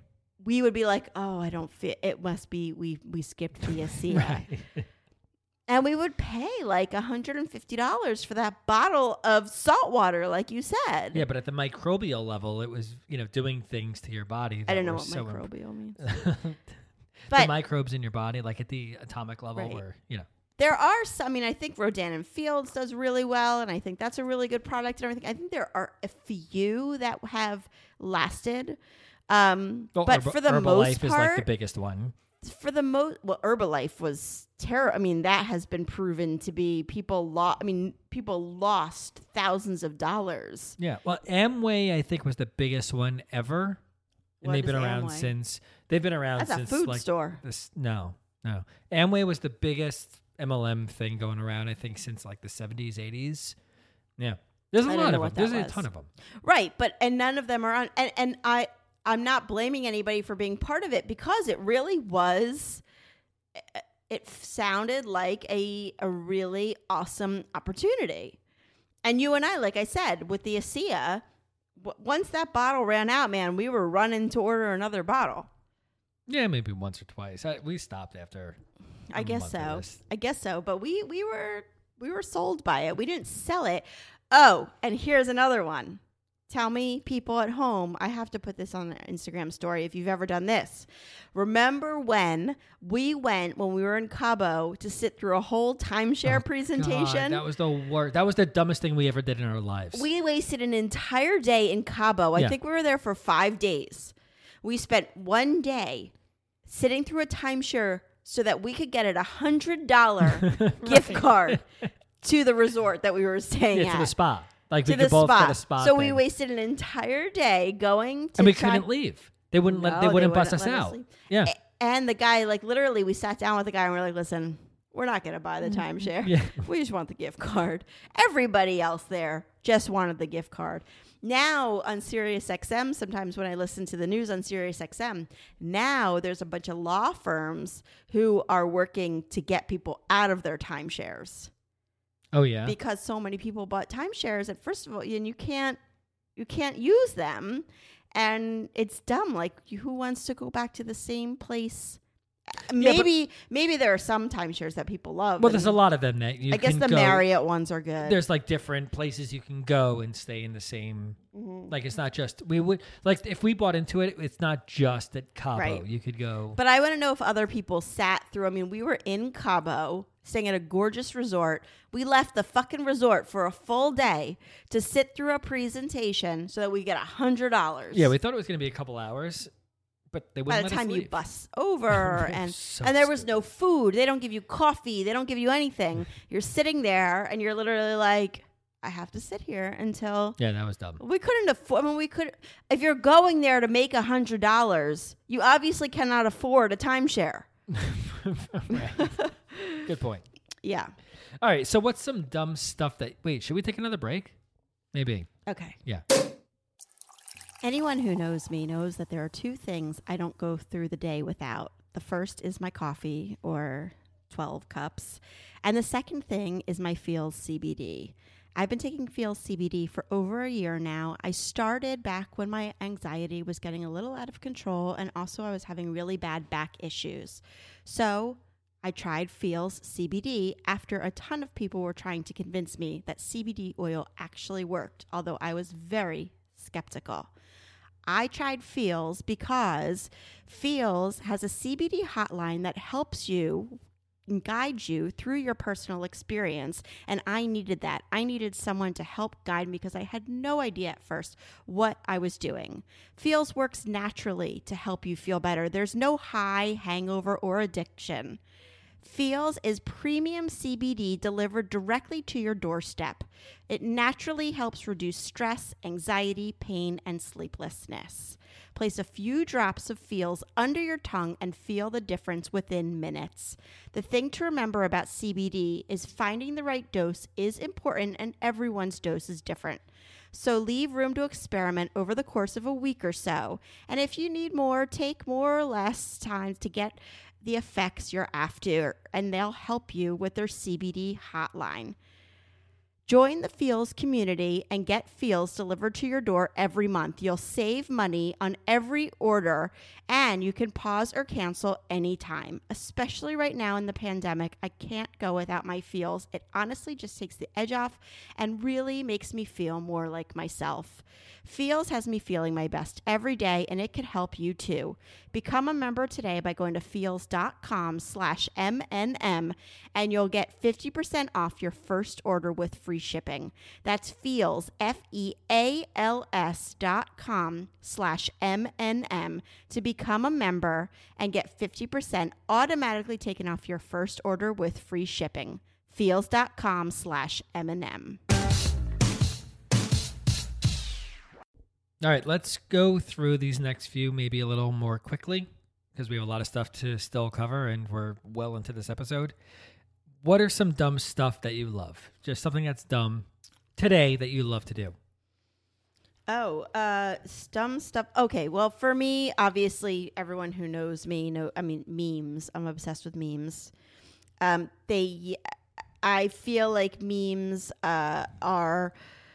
we would be like, oh, I don't feel, it must be, we, we skipped the ASEA. Right. And we would pay like one hundred fifty dollars for that bottle of salt water, like you said. Yeah, but at the microbial level, it was, you know, doing things to your body. I don't know were what so microbial imp- means. the But microbes in your body, like at the atomic level, Right. where, you know. there are some, I mean, I think Rodan and Fields does really well, and I think that's a really good product and everything. I think there are a few that have lasted. Um, Well, but Herba- for the Herbalife most is part, like the biggest one. for the most, well, Herbalife was terrible. I mean, that has been proven to be people lost. I mean, people lost thousands of dollars. Yeah. Well, Amway, I think, was the biggest one ever. And What they've is been around Amway? since, they've been around That's a since food like store. this. No, no. Amway was the biggest M L M thing going around, I think, since like the seventies, eighties. Yeah. There's a I didn't lot know of what them. that There's a was. ton of them. Right, but and none of them are on. And, and I, I'm not blaming anybody for being part of it because it really was. It sounded like a a really awesome opportunity, and you and I, like I said, with the ASEA, w- once that bottle ran out, man, we were running to order another bottle. Yeah, maybe once or twice. I, we stopped after. I a guess month so. of this. I guess so. But we we were we were sold by it. We didn't sell it. Oh, and here's another one. Tell me, people at home, I have to put this on the Instagram story if you've ever done this. Remember when we went, when we were in Cabo, to sit through a whole timeshare Oh, presentation? God, that was the worst. That was the dumbest thing we ever did in our lives. We wasted an entire day in Cabo. I Yeah. think we were there for five days. We spent one day sitting through a timeshare so that we could get a one hundred dollars gift card to the resort that we were staying yeah, at. to the spa. Like to we the could both spa. get a spa. So we thing. wasted an entire day going to and we try- couldn't leave. They wouldn't let. No, They they wouldn't bust wouldn't us let us out. leave. Yeah. A- And the guy, like literally, we sat down with the guy and we are like, listen, we're not going to buy the timeshare. Yeah. We just want the gift card. Everybody else there just wanted the gift card. Now on Sirius X M, sometimes when I listen to the news on Sirius X M, now there's a bunch of law firms who are working to get people out of their timeshares Oh yeah. because so many people bought timeshares. And first of all, and you can't, you can't use them. And it's dumb. Like, you- who wants to go back to the same place? Maybe, maybe there are some timeshares that people love. well, and there's a lot of them that you. I guess can the go, Marriott ones are good. There's like different places you can go and stay in the same. Mhm. Like it's not just we would like if we bought into it. It's not just at Cabo. Right. You could go. But I want to know if other people sat through. I mean, we were in Cabo, staying at a gorgeous resort. We left the fucking resort for a full day to sit through a presentation so that we get a hundred dollars. yeah, we thought it was going to be a couple hours, but they By wouldn't the let time us you leave. bus over, It and was so and there was stupid. no food. They don't give you coffee. They don't give you anything. You're sitting there, and you're literally like, I have to sit here until. Yeah, that was dumb. We couldn't afford. I mean, we could. If you're going there to make a hundred dollars, you obviously cannot afford a timeshare. Right. Good point. Yeah. All right. So what's some dumb stuff that? Wait, should we take another break? Maybe. Okay. Yeah. Anyone who knows me knows that there are two things I don't go through the day without. The first is my coffee, or twelve cups. And the second thing is my Feels C B D. I've been taking Feels C B D for over a year now. I started back when my anxiety was getting a little out of control, and also I was having really bad back issues. So I tried Feels C B D after a ton of people were trying to convince me that C B D oil actually worked, although I was very skeptical. I tried Feels because Feels has a C B D hotline that helps you and guides you through your personal experience, and I needed that. I needed someone to help guide me because I had no idea at first what I was doing. Feels works naturally to help you feel better. There's no high, hangover, or addiction. Feels is premium C B D delivered directly to your doorstep. It naturally helps reduce stress, anxiety, pain, and sleeplessness. Place a few drops of Feels under your tongue and feel the difference within minutes. The thing to remember about C B D is finding the right dose is important, and everyone's dose is different. So leave room to experiment over the course of a week or so. And if you need more, take more or less time to get the effects you're after, and they'll help you with their C B D hotline. Join the Feels community and get Feels delivered to your door every month. You'll save money on every order, and you can pause or cancel anytime. Especially right now in the pandemic, I can't go without my Feels. It honestly just takes the edge off and really makes me feel more like myself. Feels has me feeling my best every day, and it can help you too. Become a member today by going to feels.com slash MNM, and you'll get fifty percent off your first order with free shipping. That's Feels, F E A L S dot com slash M N M to become a member and get fifty percent automatically taken off your first order with free shipping. Feels.com slash M N M. All right, let's go through these next few maybe a little more quickly because we have a lot of stuff to still cover and we're well into this episode. What are some dumb stuff that you love? Just something that's dumb today that you love to do. Oh, uh, dumb stuff. Okay, well, for me, obviously, everyone who knows me, know. I mean, memes. I'm obsessed with memes. Um, they, I feel like memes uh, are.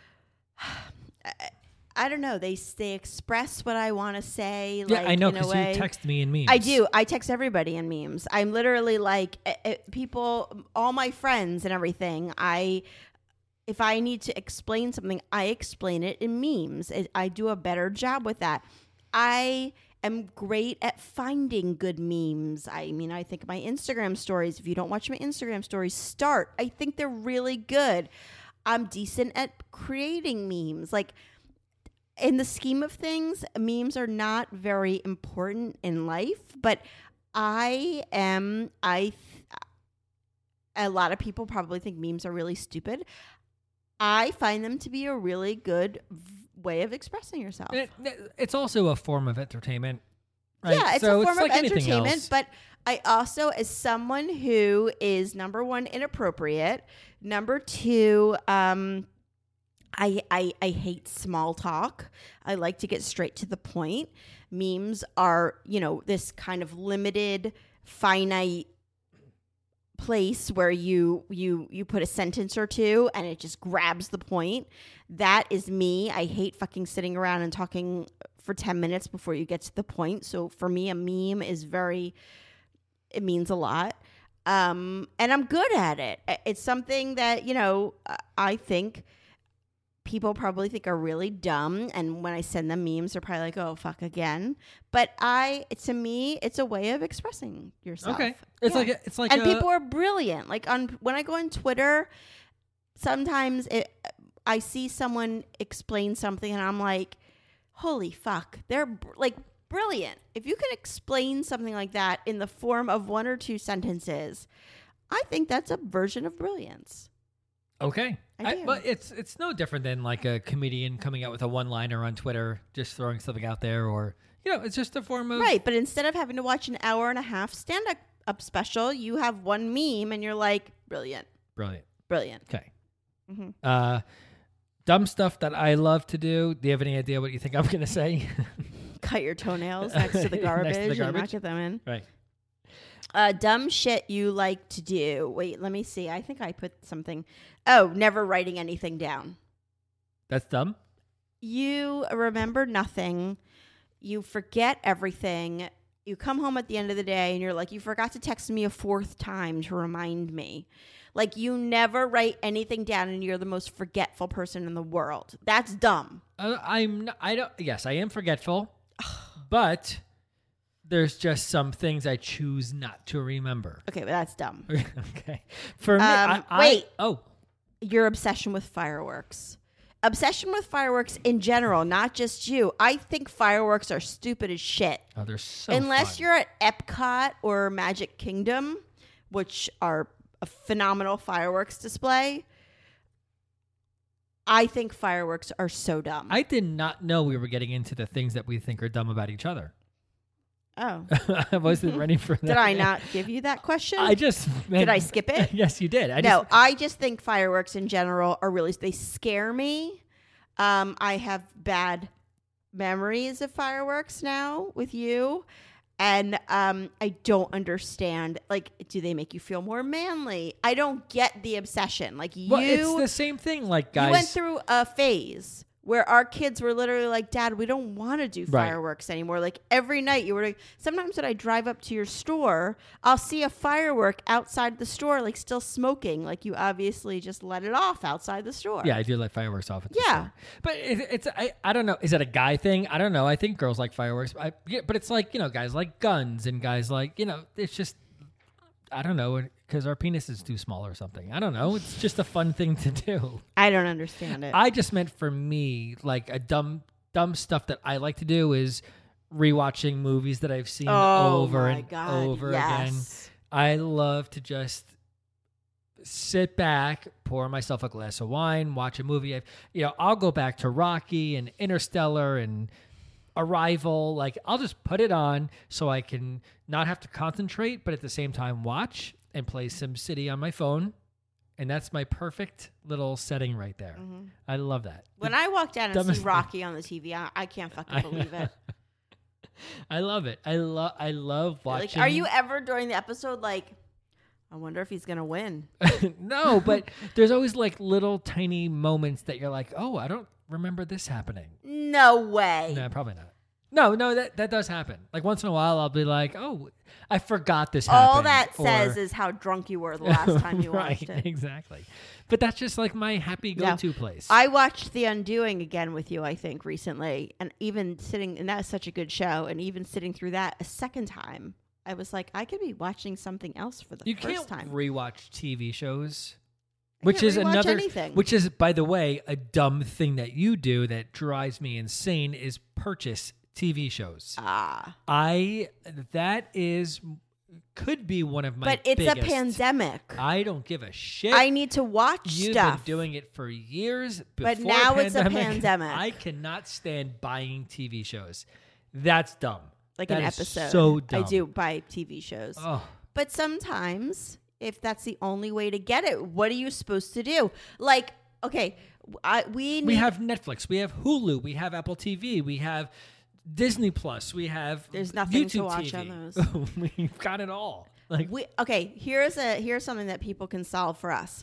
I don't know. They they express what I want to say. Yeah, like, I know in a because way. you text me in memes. I do. I text everybody in memes. I'm literally like uh, uh, people, all my friends and everything. I, if I need to explain something, I explain it in memes. It, I do a better job with that. I am great at finding good memes. I mean, I think my Instagram stories. If you don't watch my Instagram stories, start. I think they're really good. I'm decent at creating memes. Like, in the scheme of things, memes are not very important in life, but I am, I, th- a lot of people probably think memes are really stupid. I find them to be a really good v- way of expressing yourself. It, it's also a form of entertainment. Right? Yeah, it's so a form it's like of entertainment, else. but I also, as someone who is, number one, inappropriate, number two, um, I, I I hate small talk. I like to get straight to the point. Memes are, you know, this kind of limited, finite place where you you you put a sentence or two and it just grabs the point. That is me. I hate fucking sitting around and talking for ten minutes before you get to the point. So for me, a meme is very, it means a lot. Um, and I'm good at it. It's something that, you know, I think people probably think are really dumb, and when I send them memes, they're probably like, "Oh, fuck again." But I, to me, it's a way of expressing yourself. Okay, it's Yeah. like a, it's like, and a, people are brilliant. Like on when I go on Twitter, sometimes it, I see someone explain something, and I'm like, "Holy fuck!" They're br- like brilliant. If you can explain something like that in the form of one or two sentences, I think that's a version of brilliance. Okay. I I, do. but it's it's no different than like a comedian coming out with a one-liner on Twitter, just throwing something out there, or, you know, it's just a form of... Right, but instead of having to watch an hour and a half stand-up up special, you have one meme and you're like, brilliant, Brilliant. brilliant. Okay. Mhm. Uh, dumb stuff that I love to do. Do you have any idea what you think I'm going to say? Cut your toenails next to the Next to the garbage, and garbage? not get them in. Right. Uh, dumb shit you like to do. Wait, let me see. I think I put something. Oh, never writing anything down. That's dumb? You remember nothing. You forget everything. You come home at the end of the day and you're like, you forgot to text me a fourth time to remind me. Like, you never write anything down and you're the most forgetful person in the world. That's dumb. Uh, I'm not, I don't, yes, I am forgetful, but there's just some things I choose not to remember. Okay, but that's dumb. Okay. For me, Um, I, wait. I, oh, Your obsession with fireworks. Obsession with fireworks in general, not just you. I think fireworks are stupid as shit. oh, they're so Unless fun. you're at Epcot or Magic Kingdom, which are a phenomenal fireworks display. I think fireworks are so dumb. I did not know we were getting into the things that we think are dumb about each other. oh. I wasn't ready for that. Did I not give you that question? I just... Did I skip it? Yes, you did. I no, just, I just think fireworks in general are really, they scare me. Um, I have bad memories of fireworks now with you. And um, I don't understand. Like, do they make you feel more manly? I don't get the obsession. Like, you, Well, it's the same thing. Like, guys, you went through a phase where our kids were literally like, Dad, we don't want to do Right. fireworks anymore. Like, every night you were like, sometimes when I drive up to your store, I'll see a firework outside the store, like still smoking. Like, you obviously just let it off outside the store. Yeah, I do let fireworks off at the Yeah. store. But it, it's I, I don't know. Is that a guy thing? I don't know. I think girls like fireworks. I, yeah, but it's like, you know, guys like guns and guys like, you know, it's just, I don't know, because our penis is too small or something. I don't know. It's just a fun thing to do. I don't understand it. I just meant for me, like a dumb, dumb stuff that I like to do is rewatching movies that I've seen oh over my and God, over yes. again. I love to just sit back, pour myself a glass of wine, watch a movie. I've, you know, I'll go back to Rocky and Interstellar and Arrival. Like, I'll just put it on so I can not have to concentrate, but at the same time watch and play SimCity on my phone. And that's my perfect little setting right there. Mm-hmm. I love that. When I walk down and dumbest see Rocky on the T V, I, I can't fucking believe it. I love it. I love. I love watching. Like, are you ever during the episode like, I wonder if he's gonna win? No, but there's always like little tiny moments that you're like, oh, I don't remember this happening. No way. No, probably not. No, no, that, that does happen. Like once in a while, I'll be like, oh, I forgot this happened. All that or, says is how drunk you were the last time you right, watched it. Exactly. But that's just like my happy go-to No. place. I watched The Undoing again with you, I think, recently. And even sitting, and that was such a good show. And even sitting through that a second time, I was like, I could be watching something else for the you first can't time. rewatch T V shows. I Which can't is rewatch another, anything. which is, by the way, a dumb thing that you do that drives me insane is purchase T V shows. Ah. I, that is, could be one of my But it's biggest. a pandemic. I don't give a shit. I need to watch You've stuff. been doing it for years. But before now it's a pandemic. pandemic. I cannot stand buying T V shows. That's dumb. like That an is episode. so dumb. I do buy T V shows. Oh. But sometimes, if that's the only way to get it, what are you supposed to do? Like, okay, I, we need, We have Netflix. We have Hulu. We have Apple T V. We have Disney Plus. We have There's nothing YouTube to watch T V. on those. We've got it all. Like we okay. Here's a here's something that people can solve for us.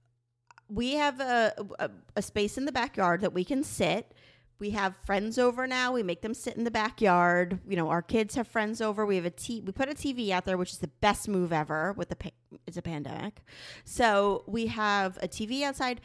We have a, a a space in the backyard that we can sit. We have friends over now. We make them sit in the backyard. You know, our kids have friends over. We have a t- we put a T V out there, which is the best move ever. With the pa- it's a pandemic, so we have a T V outside.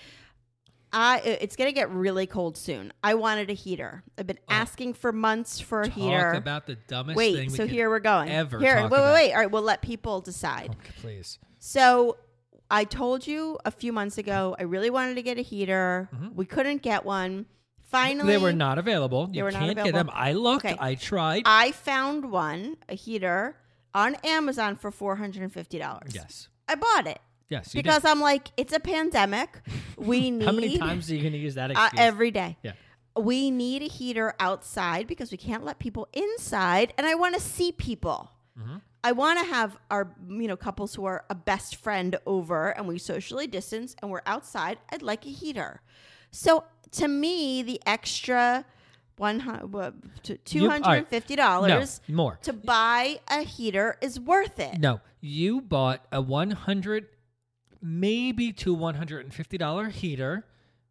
I it's gonna get really cold soon. I wanted a heater. I've been Oh. asking for months for a talk heater. about the dumbest Wait, thing we so could here we're going. ever Here, talk wait, about. wait, wait. All right, we'll let people decide. Okay, please. So I told you a few months ago I really wanted to get a heater. We couldn't get one. Finally, They were not available. You were not can't get them. available. I looked. Okay. I tried. I found one, a heater, on Amazon for four hundred and fifty dollars. yes. I bought it Yes. You because did. I'm like, it's a pandemic. We need How many times are you going to use that uh, excuse? every day. Yeah. We need a heater outside because we can't let people inside, and I want to see people. Mm-hmm. I want to have our, you know, couples who are a best friend over, and we socially distance, and we're outside. I'd like a heater. So to me, the extra one hundred, two hundred and fifty dollars No, more. to buy a heater is worth it. No, you bought a one hundred, maybe to one hundred and fifty dollar heater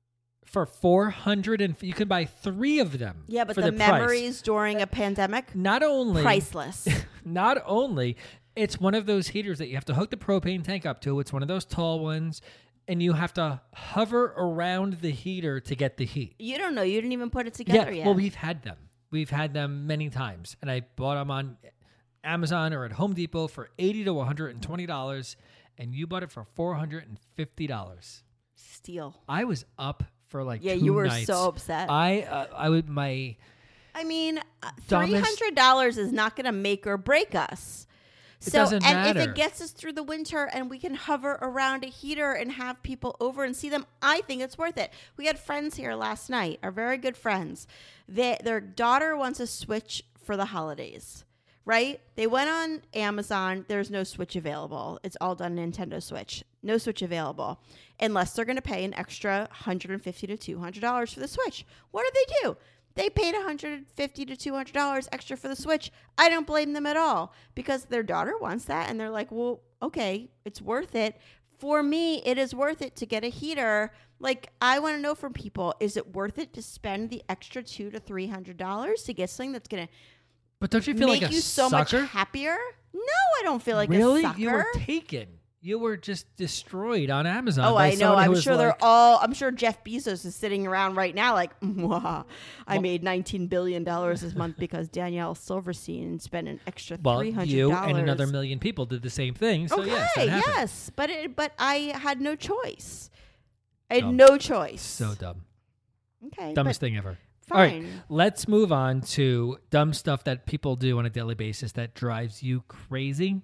for four hundred, and you can buy three of them. Yeah, but for the, the price. memories during a pandemic, Not only priceless. Not only, it's one of those heaters that you have to hook the propane tank up to. It's one of those tall ones, and you have to hover around the heater to get the heat. You don't know. You didn't even put it together yeah, yet. well, we've had them. We've had them many times, and I bought them on Amazon or at Home Depot for eighty to one hundred and twenty dollars, and you bought it for four hundred and fifty dollars. Steal. I was up for like Yeah, two you were nights. so upset. I uh, I would my. I mean, three Dumbest- hundred dollars is not going to make or break us. It So, doesn't and if matter. it gets us through the winter and we can hover around a heater and have people over and see them, I think it's worth it. We had friends here last night, our very good friends. They, their daughter wants a Switch for the holidays, right? They went on Amazon. There's no Switch available. It's all done Nintendo Switch. No Switch available unless they're going to pay an extra one hundred fifty to two hundred dollars for the Switch. What do they do? They paid one hundred fifty to two hundred dollars extra for the Switch. I don't blame them at all because their daughter wants that. And they're like, well, okay, it's worth it. For me, it is worth it to get a heater. Like, I want to know from people, is it worth it to spend the extra two to three hundred dollars to get something that's going to But don't you feel make like a you so sucker? much happier? No, I don't feel like really? a sucker. You were taken. You were just destroyed on Amazon. Oh, by I know. someone who I'm was sure they're like, all. I'm sure Jeff Bezos is sitting around right now, like, Mwah, I made nineteen billion dollars this month because Danielle Silverstein spent an extra well, three hundred dollars. you and another million people did the same thing. So okay, yes, that happened. yes, but it, but I had no choice. I had Dumb. no choice. So dumb. Okay, Dumbest but thing ever. fine. All right, let's move on to dumb stuff that people do on a daily basis that drives you crazy.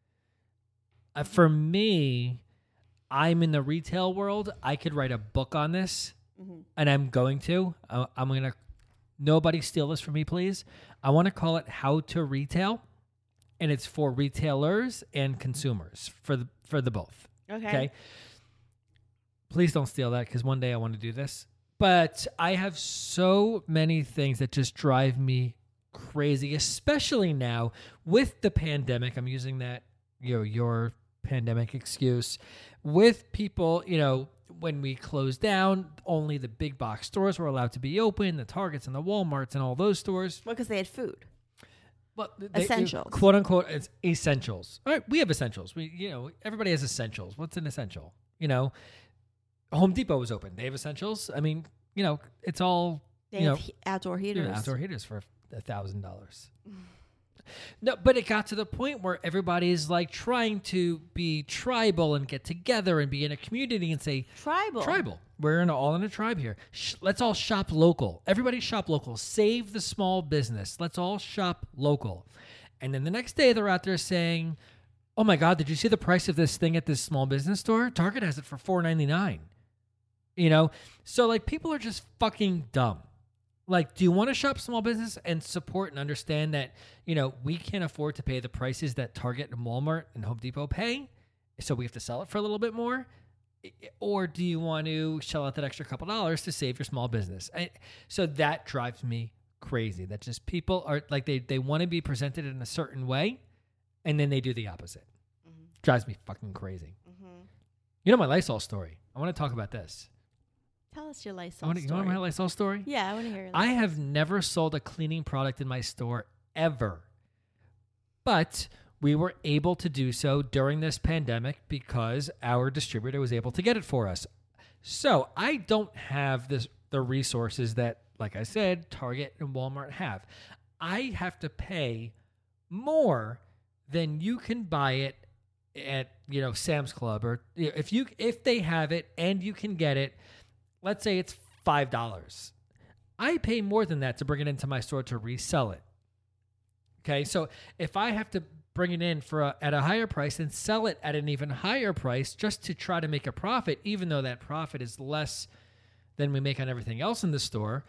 Uh, for me, I'm in the retail world. I could write a book on this, Mm-hmm. and I'm going to. Uh, I'm going to. Nobody steal this from me, please. I want to call it How to Retail, and it's for retailers and consumers for the for the both. Okay. Okay. Please don't steal that because one day I want to do this. But I have so many things that just drive me crazy, especially now with the pandemic. I'm using that, you know, your pandemic excuse with people, you know, when we closed down, only the big box stores were allowed to be open, the Targets and the Walmarts and all those stores. Well, because they had food. But they, Essentials. quote unquote, it's essentials. All right, we have essentials. We, you know, everybody has essentials. What's an essential? You know, Home Depot was open. They have essentials. I mean, you know, it's all They you have know, he- outdoor you heaters. know, outdoor heaters for a thousand dollars. No, but it got to the point where everybody's like trying to be tribal and get together and be in a community and say Tribal. tribal. We're in all in a tribe here. Sh- let's all shop local. Everybody shop local. Save the small business. Let's all shop local. And then the next day they're out there saying, "Oh my God, did you see the price of this thing at this small business store? Target has it for four ninety-nine." You know, so like people are just fucking dumb. Like, do you want to shop small business and support and understand that, you know, we can't afford to pay the prices that Target and Walmart and Home Depot pay, so we have to sell it for a little bit more? Or do you want to shell out that extra couple dollars to save your small business? I, so that drives me crazy. That just people are like, they, they want to be presented in a certain way, and then they do the opposite. Mm-hmm. Drives me fucking crazy. Mm-hmm. You know my Lysol story. I want to talk about this. Tell us your Lysol I wanna, story. you want my Lysol story? Yeah, I want to hear it. I have never sold a cleaning product in my store ever. But we were able to do so during this pandemic because our distributor was able to get it for us. So I don't have this the resources that, like I said, Target and Walmart have. I have to pay more than you can buy it at, you know, Sam's Club, or you know, if you if they have it and you can get it. Let's say it's five dollars. I pay more than that to bring it into my store to resell it. Okay, so if I have to bring it in for a, at a higher price and sell it at an even higher price just to try to make a profit, even though that profit is less than we make on everything else in the store,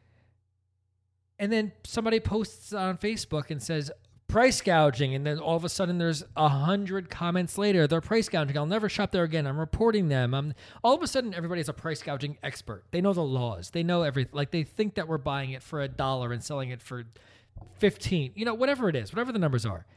and then somebody posts on Facebook and says, price gouging, and then all of a sudden there's a hundred comments later, they're price gouging, I'll never shop there again, I'm reporting them. I'm all of a sudden everybody's a price gouging expert. They know the laws, they know everything. Like, they think that we're buying it for a dollar and selling it for fifteen, you know, whatever it is, whatever the numbers are.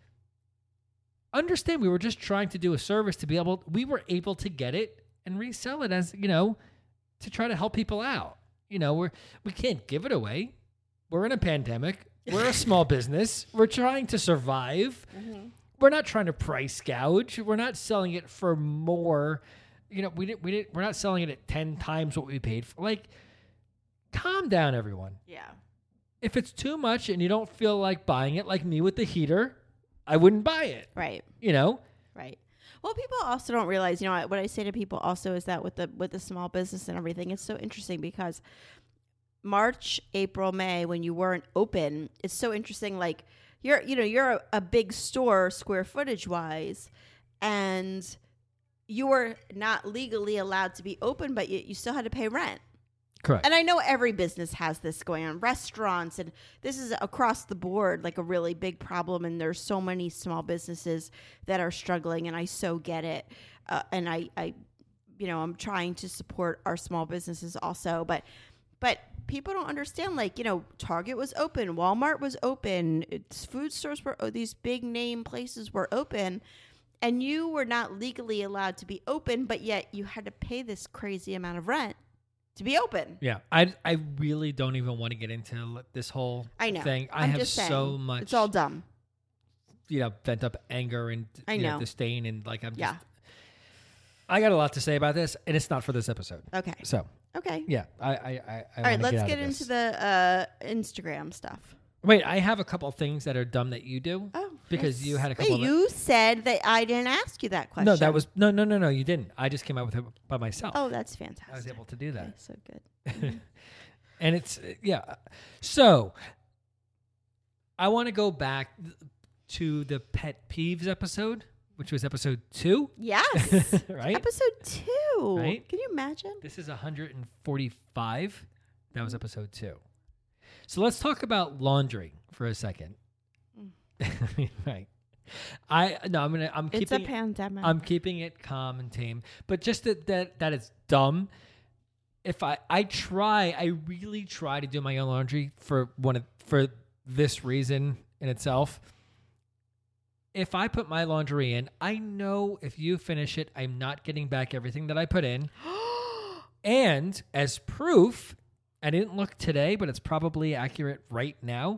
Understand, we were just trying to do a service to be able, we were able to get it and resell it as, you know, to try to help people out. You know, we're we can't give it away. We're in a pandemic. We're a small business. We're trying to survive. Mm-hmm. We're not trying to price gouge. We're not selling it for more. You know, we didn't. We didn't. We're not selling it at ten times what we paid for. Like, calm down, everyone. Yeah. If it's too much and you don't feel like buying it, like me with the heater, I wouldn't buy it. Right. You know. Right. Well, people also don't realize. You know, what I say to people also is that with the with the small business and everything, it's so interesting because March, April, May, when you weren't open, it's so interesting. Like, you're, you know, you're a, a big store square footage wise, and you were not legally allowed to be open, but you, you still had to pay rent. Correct. And I know every business has this going on, restaurants, and this is across the board, like a really big problem. And there's so many small businesses that are struggling, and I so get it. Uh, and I, I, you know, I'm trying to support our small businesses also, but but people don't understand, like, you know, Target was open, Walmart was open, it's food stores were, oh, these big name places were open, and you were not legally allowed to be open, but yet you had to pay this crazy amount of rent to be open. Yeah, I, I really don't even want to get into this whole I know. thing. I I'm have just saying, so much. It's all dumb. You know, pent up anger and I you know. know. disdain, and like I'm just. Yeah. I got a lot to say about this, and it's not for this episode. Okay. So Okay. yeah, I I I. I All right, let's get, get into the uh, Instagram stuff. Wait, I have a couple of things that are dumb that you do. Oh, because yes. you had a couple. Wait, of you said that I didn't ask you that question. No, that was no, no, no, no. You didn't. I just came up with it by myself. Oh, that's fantastic. I was able to do that. Okay, so good. And it's yeah. So I want to go back to the pet peeves episode, which was episode two. Yes. Right? Episode two. Right? Can you imagine? This is one hundred forty-five. That was episode two. So let's talk about laundry for a second. Mm. Right. I no, I'm gonna. I'm It's keeping. a pandemic. I'm keeping it calm and tame, but just that that that it's dumb. If I I try, I really try to do my own laundry for one of for this reason in itself. If I put my laundry in, I know if you finish it, I'm not getting back everything that I put in. And as proof, I didn't look today, but it's probably accurate right now.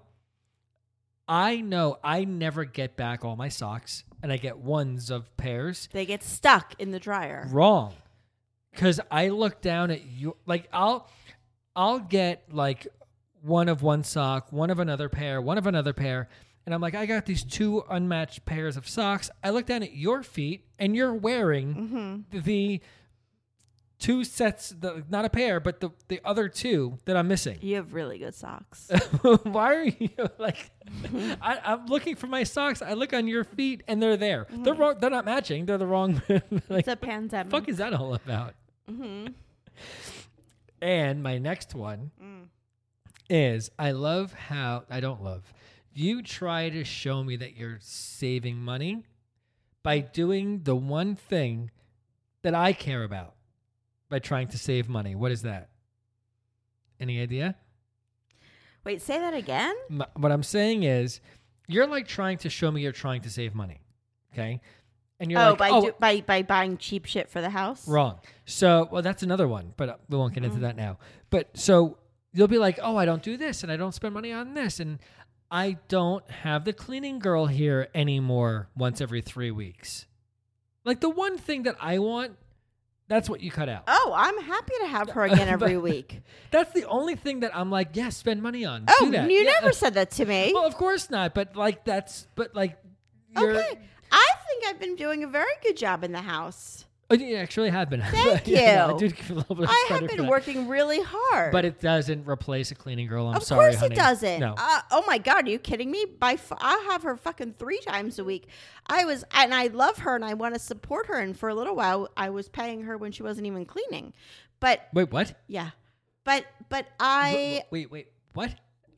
I know I never get back all my socks, and I get ones of pairs. They get stuck in the dryer. Wrong. Because I look down at you, like I'll, I'll get like one of one sock, one of another pair, one of another pair, and I'm like, I got these two unmatched pairs of socks. I look down at your feet, and you're wearing Mm-hmm. the two sets, the, not a pair, but the the other two that I'm missing. You have really good socks. Why are you like? I, I'm looking for my socks. I look on your feet, and they're there. Mm-hmm. They're wrong. They're not matching. They're the wrong. Like, It's a pandemic. What the fuck is that all about? Mm-hmm. And my next one Mm. is I love how I don't love you try to show me that you're saving money by doing the one thing that I care about by trying to save money. What is that? Any idea? Wait, say that again? M- what I'm saying is you're like trying to show me you're trying to save money. Okay. And you're oh, like, by, oh, do, by by buying cheap shit for the house? wrong. So, well, that's another one, but uh, we won't get into that now. But so you'll be like, oh, I don't do this and I don't spend money on this. And I don't have the cleaning girl here anymore once every three weeks. Like the one thing that I want, that's what you cut out. Oh, I'm happy to have her again every week. That's the only thing that I'm like, yes, spend money on. Oh, do that. you Yeah. never said that to me. Well, of course not. But like that's, but like, you're, Okay. I think I've been doing a very good job in the house. Oh, you actually have been. Thank Yeah, you. I do give a little bit of I have credit for been that. working really hard. But it doesn't replace a cleaning girl. I'm of sorry, course honey. it doesn't. No. Uh, oh my God, are you kidding me? By f- I have her fucking three times a week. I was, and I love her, and I want to support her. And for a little while, I was paying her when she wasn't even cleaning. But Wait, what? yeah, but but I Wait, wait, what?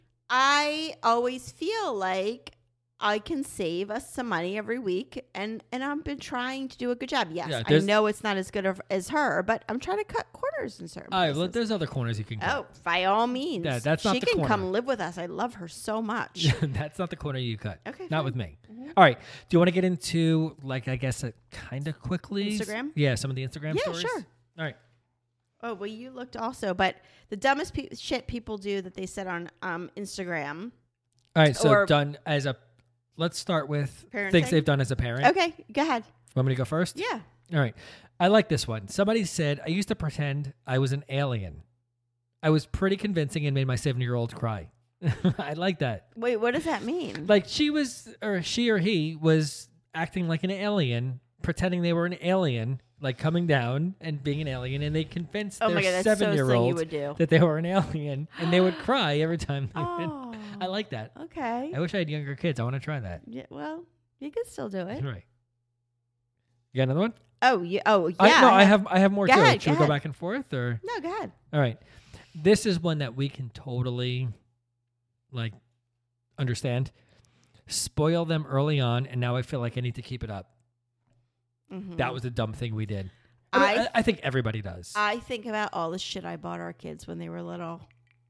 I always feel like I can save us some money every week, and and I've been trying to do a good job. Yes, Yeah, I there's- know it's not as good of, as her, but I'm trying to cut corners in certain All right, places. well, there's other corners you can cut. Oh, by all means. Yeah, that's not she the can corner. come live with us. I love her so much. That's not the corner you cut. Okay, Not fine. with me. All right. Do you want to get into, like, I guess, a kind of quickly? Instagram? Yeah, some of the Instagram Yeah, stories? sure. All right. Oh, well, you looked also, but the dumbest pe- shit people do that they said on um, Instagram. All right, so Or- done as a, let's start with Parenting? things they've done as a parent. Okay, go ahead. Want me to go first? Yeah. All right. I like this one. Somebody said, I used to pretend I was an alien. I was pretty convincing and made my seven-year-old cry. I like that. Wait, what does that mean? Like she was, or she or he was acting like an alien, pretending they were an alien, like coming down and being an alien, and they convinced Oh their my God, that's so thing you seven-year-old would do. that they were an alien, and they would cry every time. They would. Oh. I like that. Okay. I wish I had younger kids. I want to try that. Yeah, well, you could still do it. Right. You got another one? Oh, yeah. Oh, yeah. I, no, I have. I have more Go too. ahead, Should go we go ahead. back and forth, or No, go ahead. all right? This is one that we can totally, like, understand. Spoil them early on, and now I feel like I need to keep it up. Mhm. That was a dumb thing we did. I, mean, I- I, I think everybody does. I think about all the shit I bought our kids when they were little.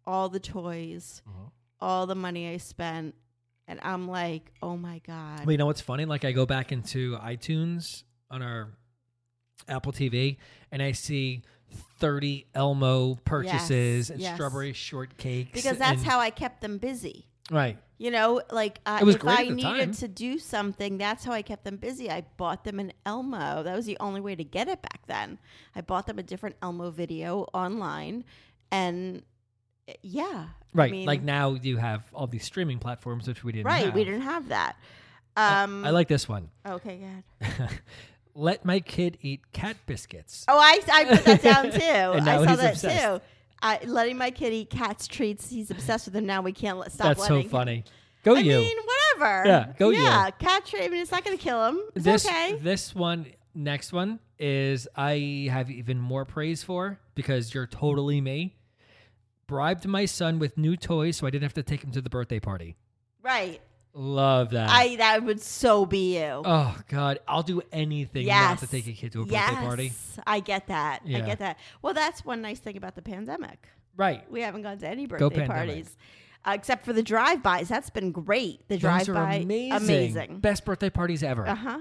all the toys, Uh-huh. all the money I spent, and I'm like, oh my God. Well, you know what's funny? Like I go back into iTunes on our Apple T V and I see thirty Elmo purchases Yes, and yes. strawberry shortcakes. Because that's and- how I kept them busy. Right. You know, like uh, It was if great I at the needed time. to do something, that's how I kept them busy. I bought them an Elmo. That was the only way to get it back then. I bought them a different Elmo video online, and uh, yeah, Right. I mean, like now you have all these streaming platforms, which we didn't right. have. We didn't have that. Uh, Um, I like this one. Okay, good. Let my kid eat cat biscuits. Oh, I I put that down too. And I now saw he's that obsessed. too. I, letting my kid eat cat's treats. He's obsessed with them now. We can't let, stop That's so letting. funny. Go I you. mean, whatever. Yeah, go you. Yeah, cat treat. I mean, it's not going to kill him. It's this okay. this one next one is I have even more praise for because you're totally me. Bribed my son with new toys so I didn't have to take him to the birthday party. Right. Love that. I that would so be you. oh God, I'll do anything yes. not to take a kid to a birthday yes. party. I get that. I Yeah. get that. Well, that's one nice thing about the pandemic. Right. We haven't gone to any Go birthday pandemic. parties. Uh, except for the drive-bys. That's been great. The Those drive-by, are amazing. amazing. Best birthday parties ever. Uh-huh.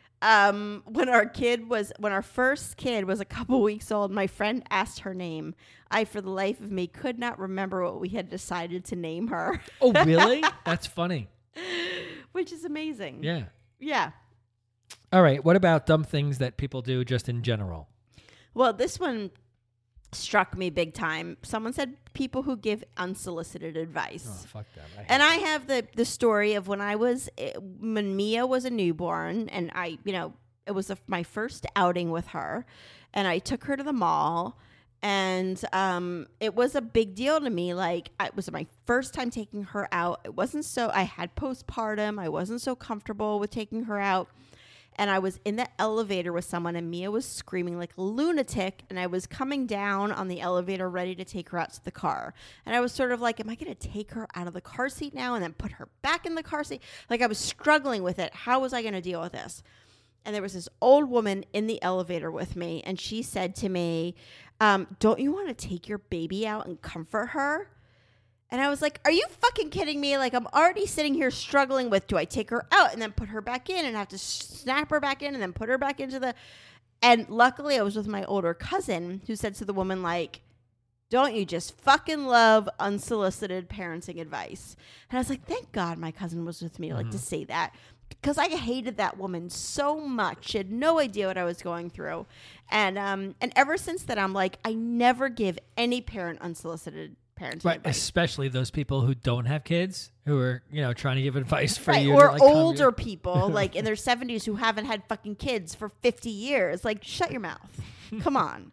Um, when our kid was, when our first kid was a couple weeks old, my friend asked her name. I, for the life of me, could not remember what we had decided to name her, Oh, really? That's funny. which is amazing. Yeah. Yeah. All right. What about dumb things that people do just in general? Well, this one struck me big time. Someone said people who give unsolicited advice. Oh, fuck them. I hate And I have the the story of when I was eh, when Mia was a newborn, and I, you know, it was a, my first outing with her, and I took her to the mall, and um, it was a big deal to me. Like, I, it was my first time taking her out. It wasn't so. I had postpartum. I wasn't so comfortable with taking her out. And I was in the elevator with someone, and Mia was screaming like a lunatic. And I was coming down on the elevator ready to take her out to the car. And I was sort of like, am I going to take her out of the car seat now and then put her back in the car seat? Like, I was struggling with it. How was I going to deal with this? And there was this old woman in the elevator with me. And she said to me, um, don't you want to take your baby out and comfort her? And I was like, are you fucking kidding me? Like, I'm already sitting here struggling with, do I take her out and then put her back in and have to snap her back in and then put her back into the... And luckily I was with my older cousin who said to the woman, like, don't you just fucking love unsolicited parenting advice? And I was like, thank God my cousin was with me, like, Mm-hmm. to say that. Because I hated that woman so much. She had no idea what I was going through. And um, and ever since then, I'm like, I never give any parent unsolicited parenting Right, advice. especially those people who don't have kids, who are, you know, trying to give advice for Right, you. or to, like, calm older your- people, like in their seventies, who haven't had fucking kids for fifty years. Like, shut your mouth. Come on.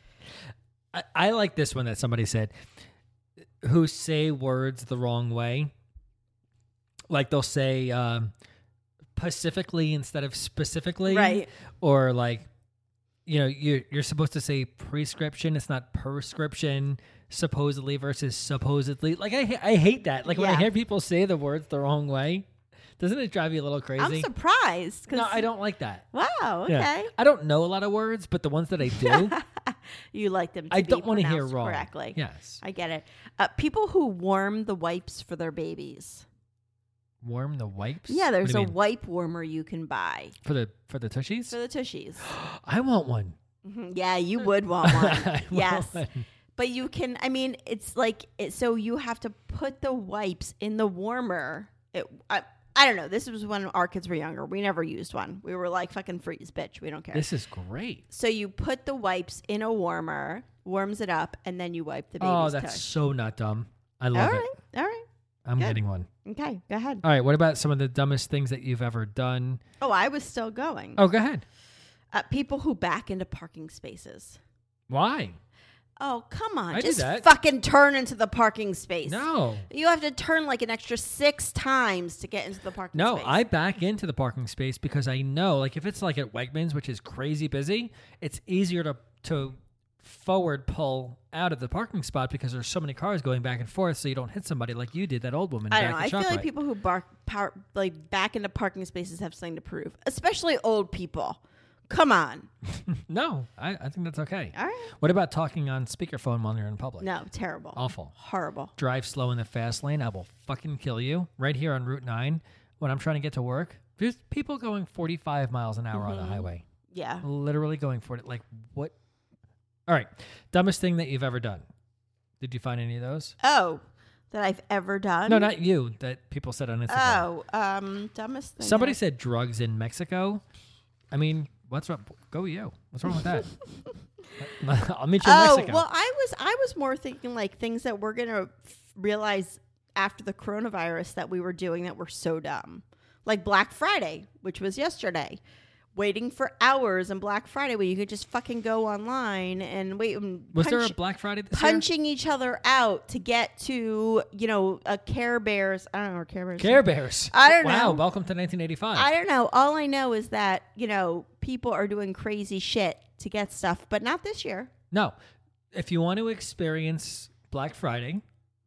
I, I like this one that somebody said, who say words the wrong way. Like they'll say um, pacifically instead of specifically. Right. Or like, you know, you're, you're supposed to say prescription. It's not prescription, supposedly versus supposedly. Like, I, I hate that. Like, when I Yeah. hear people say the words the wrong way, doesn't it drive you a little crazy? I'm surprised. 'cause- No, I don't like that. Wow, okay. Yeah. I don't know a lot of words, but the ones that I do, You like them to I be don't want to hear pronounced wrong. correctly. Yes. I get it. Uh, people who warm the wipes for their babies. Warm the wipes? Yeah, What there's do a you mean? wipe warmer you can buy for the for the tushies. for the tushies. I want one. Mhm. Yeah, you would want one. I want Yes. one. But you can, I mean, it's like, it, so you have to put the wipes in the warmer. It, I, I don't know. This was when our kids were younger. We never used one. We were like, fucking freeze, bitch. We don't care. This is great. So you put the wipes in a warmer, warms it up, and then you wipe the baby's Oh, that's tush. so not dumb. I All love right. it. All right. I'm Good. getting one. Okay. Go ahead. All right. What about some of the dumbest things that you've ever done? Oh, I was still going. Oh, go ahead. Uh, people who back into parking spaces. Why? Oh, come on. I do Just that. fucking turn into the parking space. No. You have to turn like an extra six times to get into the parking No, space. I back into the parking space because I know, like, if it's like at Wegmans, which is crazy busy, it's easier to to forward pull out of the parking spot because there's so many cars going back and forth, so you don't hit somebody like you did, that old woman. I back don't know. at I feel like ShopRite. people who bark, par, like back into parking spaces have something to prove, especially old people. Come on. No, I, I think that's okay. All right. What about talking on speakerphone while you're in public? No, terrible. Awful. Horrible. Drive slow in the fast lane. I will fucking kill you. Right here on Route nine, when I'm trying to get to work, there's people going forty-five miles an hour mm-hmm. on the highway. Yeah. Literally going for it. Like, what? All right. Dumbest thing that you've ever done. Did you find any of those? Oh, that I've ever done? No, not you. That people said on Instagram. Oh, um, dumbest thing. Somebody I... said drugs in Mexico. I mean, what's wrong? Go you. What's wrong with that? I'll meet you in oh, Mexico. well, I was I was more thinking like things that we're gonna f- realize after the coronavirus that we were doing that were so dumb, like Black Friday, which was yesterday. Waiting for hours on Black Friday where you could just fucking go online and wait. And was punch, there a Black Friday this punching year? each other out to get to, you know, a Care Bears. I don't know where Care Bears Care are. Bears. I don't wow, know. Wow, welcome to nineteen eighty-five. I don't know. All I know is that, you know, people are doing crazy shit to get stuff, but not this year. No. If you want to experience Black Friday,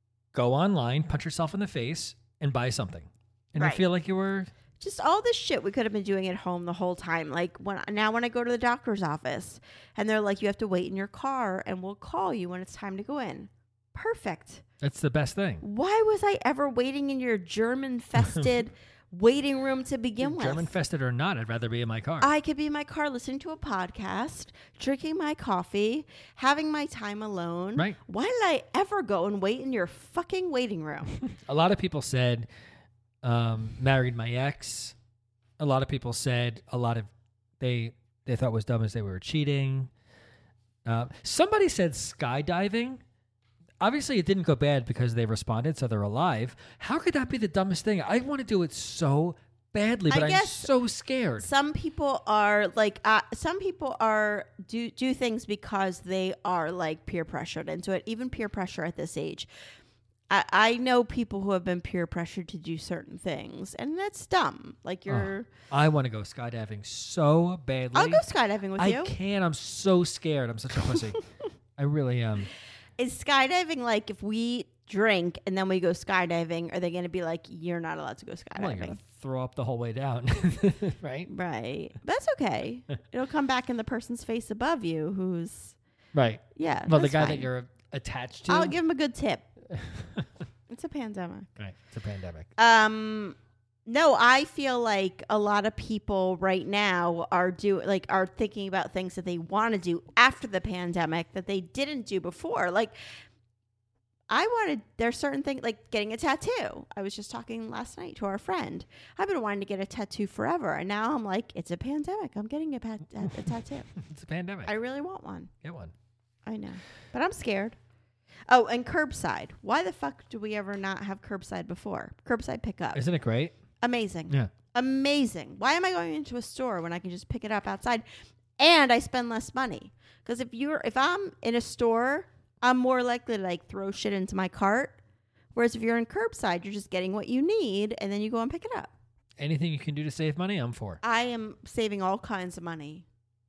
go online, punch yourself in the face, and buy something. And right. you feel like you were... Just all this shit we could have been doing at home the whole time. Like when now when I go to the doctor's office and they're like, you have to wait in your car and we'll call you when it's time to go in. Perfect. That's the best thing. Why was I ever waiting in your German-fested waiting room to begin with? German-fested or not, I'd rather be in my car. I could be in my car listening to a podcast, drinking my coffee, having my time alone. Right. Why did I ever go and wait in your fucking waiting room? A lot of people said... Um, married my ex. A lot of people said a lot of they they thought was dumb as they were cheating. Uh, somebody said skydiving. Obviously, it didn't go bad because they responded, so they're alive. How could that be the dumbest thing? I want to do it so badly, but I I'm guess so scared. Some people are like, uh, some people are do do things because they are like peer pressured into it. Even peer pressure at this age. I, I know people who have been peer pressured to do certain things, and that's dumb. Like you're... Oh, I want to go skydiving so badly. I'll go skydiving with I you. I can't. I'm so scared. I'm such a pussy. I really am. Is skydiving like if we drink and then we go skydiving, are they going to be like, you're not allowed to go skydiving? Well, you're going to throw up the whole way down, right? Right. That's okay. It'll come back in the person's face above you who's... Right. Yeah. Well, the guy fine. that you're attached to. I'll give him a good tip. It's a pandemic. Right. It's a pandemic. Um, no, I feel like a lot of people right now are do like are thinking about things that they want to do after the pandemic that they didn't do before. Like I wanted, there's certain things like getting a tattoo. I was just talking last night to our friend. I've been wanting to get a tattoo forever. And now I'm like, it's a pandemic. I'm getting a, pat- a, a tattoo. It's a pandemic. I really want one. Get one. I know. But I'm scared. Oh, and curbside. Why the fuck do we ever not have curbside before? Curbside pickup. Isn't it great? Amazing. Yeah. Amazing. Why am I going into a store when I can just pick it up outside and I spend less money? Because if you're, if I'm in a store, I'm more likely to like throw shit into my cart. Whereas if you're in curbside, you're just getting what you need and then you go and pick it up. Anything you can do to save money, I'm for. I am saving all kinds of money.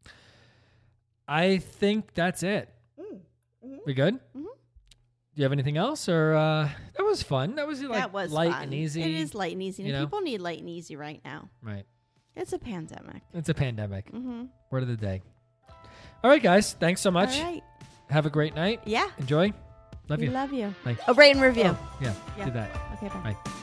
I think that's it. Mm. Mm-hmm. We good? Mm-hmm. Do you have anything else, or uh, that was fun? That was like that was light fun. and easy. It is light and easy. You And know? people need light and easy right now. Right. It's a pandemic. It's a pandemic. Mm-hmm. Word of the day. All right, guys. Thanks so much. All right. Have a great night. Yeah. Enjoy. Love we you. love you. Bye. Oh, rate and review. Oh, yeah, Yeah. do that. Okay, bye. Bye.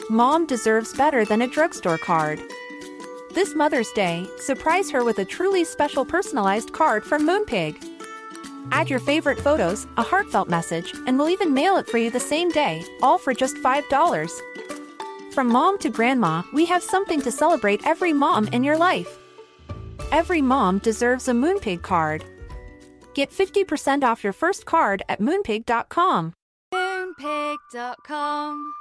Mom deserves better than a drugstore card. This Mother's Day, surprise her with a truly special personalized card from Moonpig. Add your favorite photos, a heartfelt message, and we'll even mail it for you the same day, all for just five dollars. From mom to grandma, we have something to celebrate every mom in your life. Every mom deserves a Moonpig card. Get fifty percent off your first card at moonpig dot com. Moonpig dot com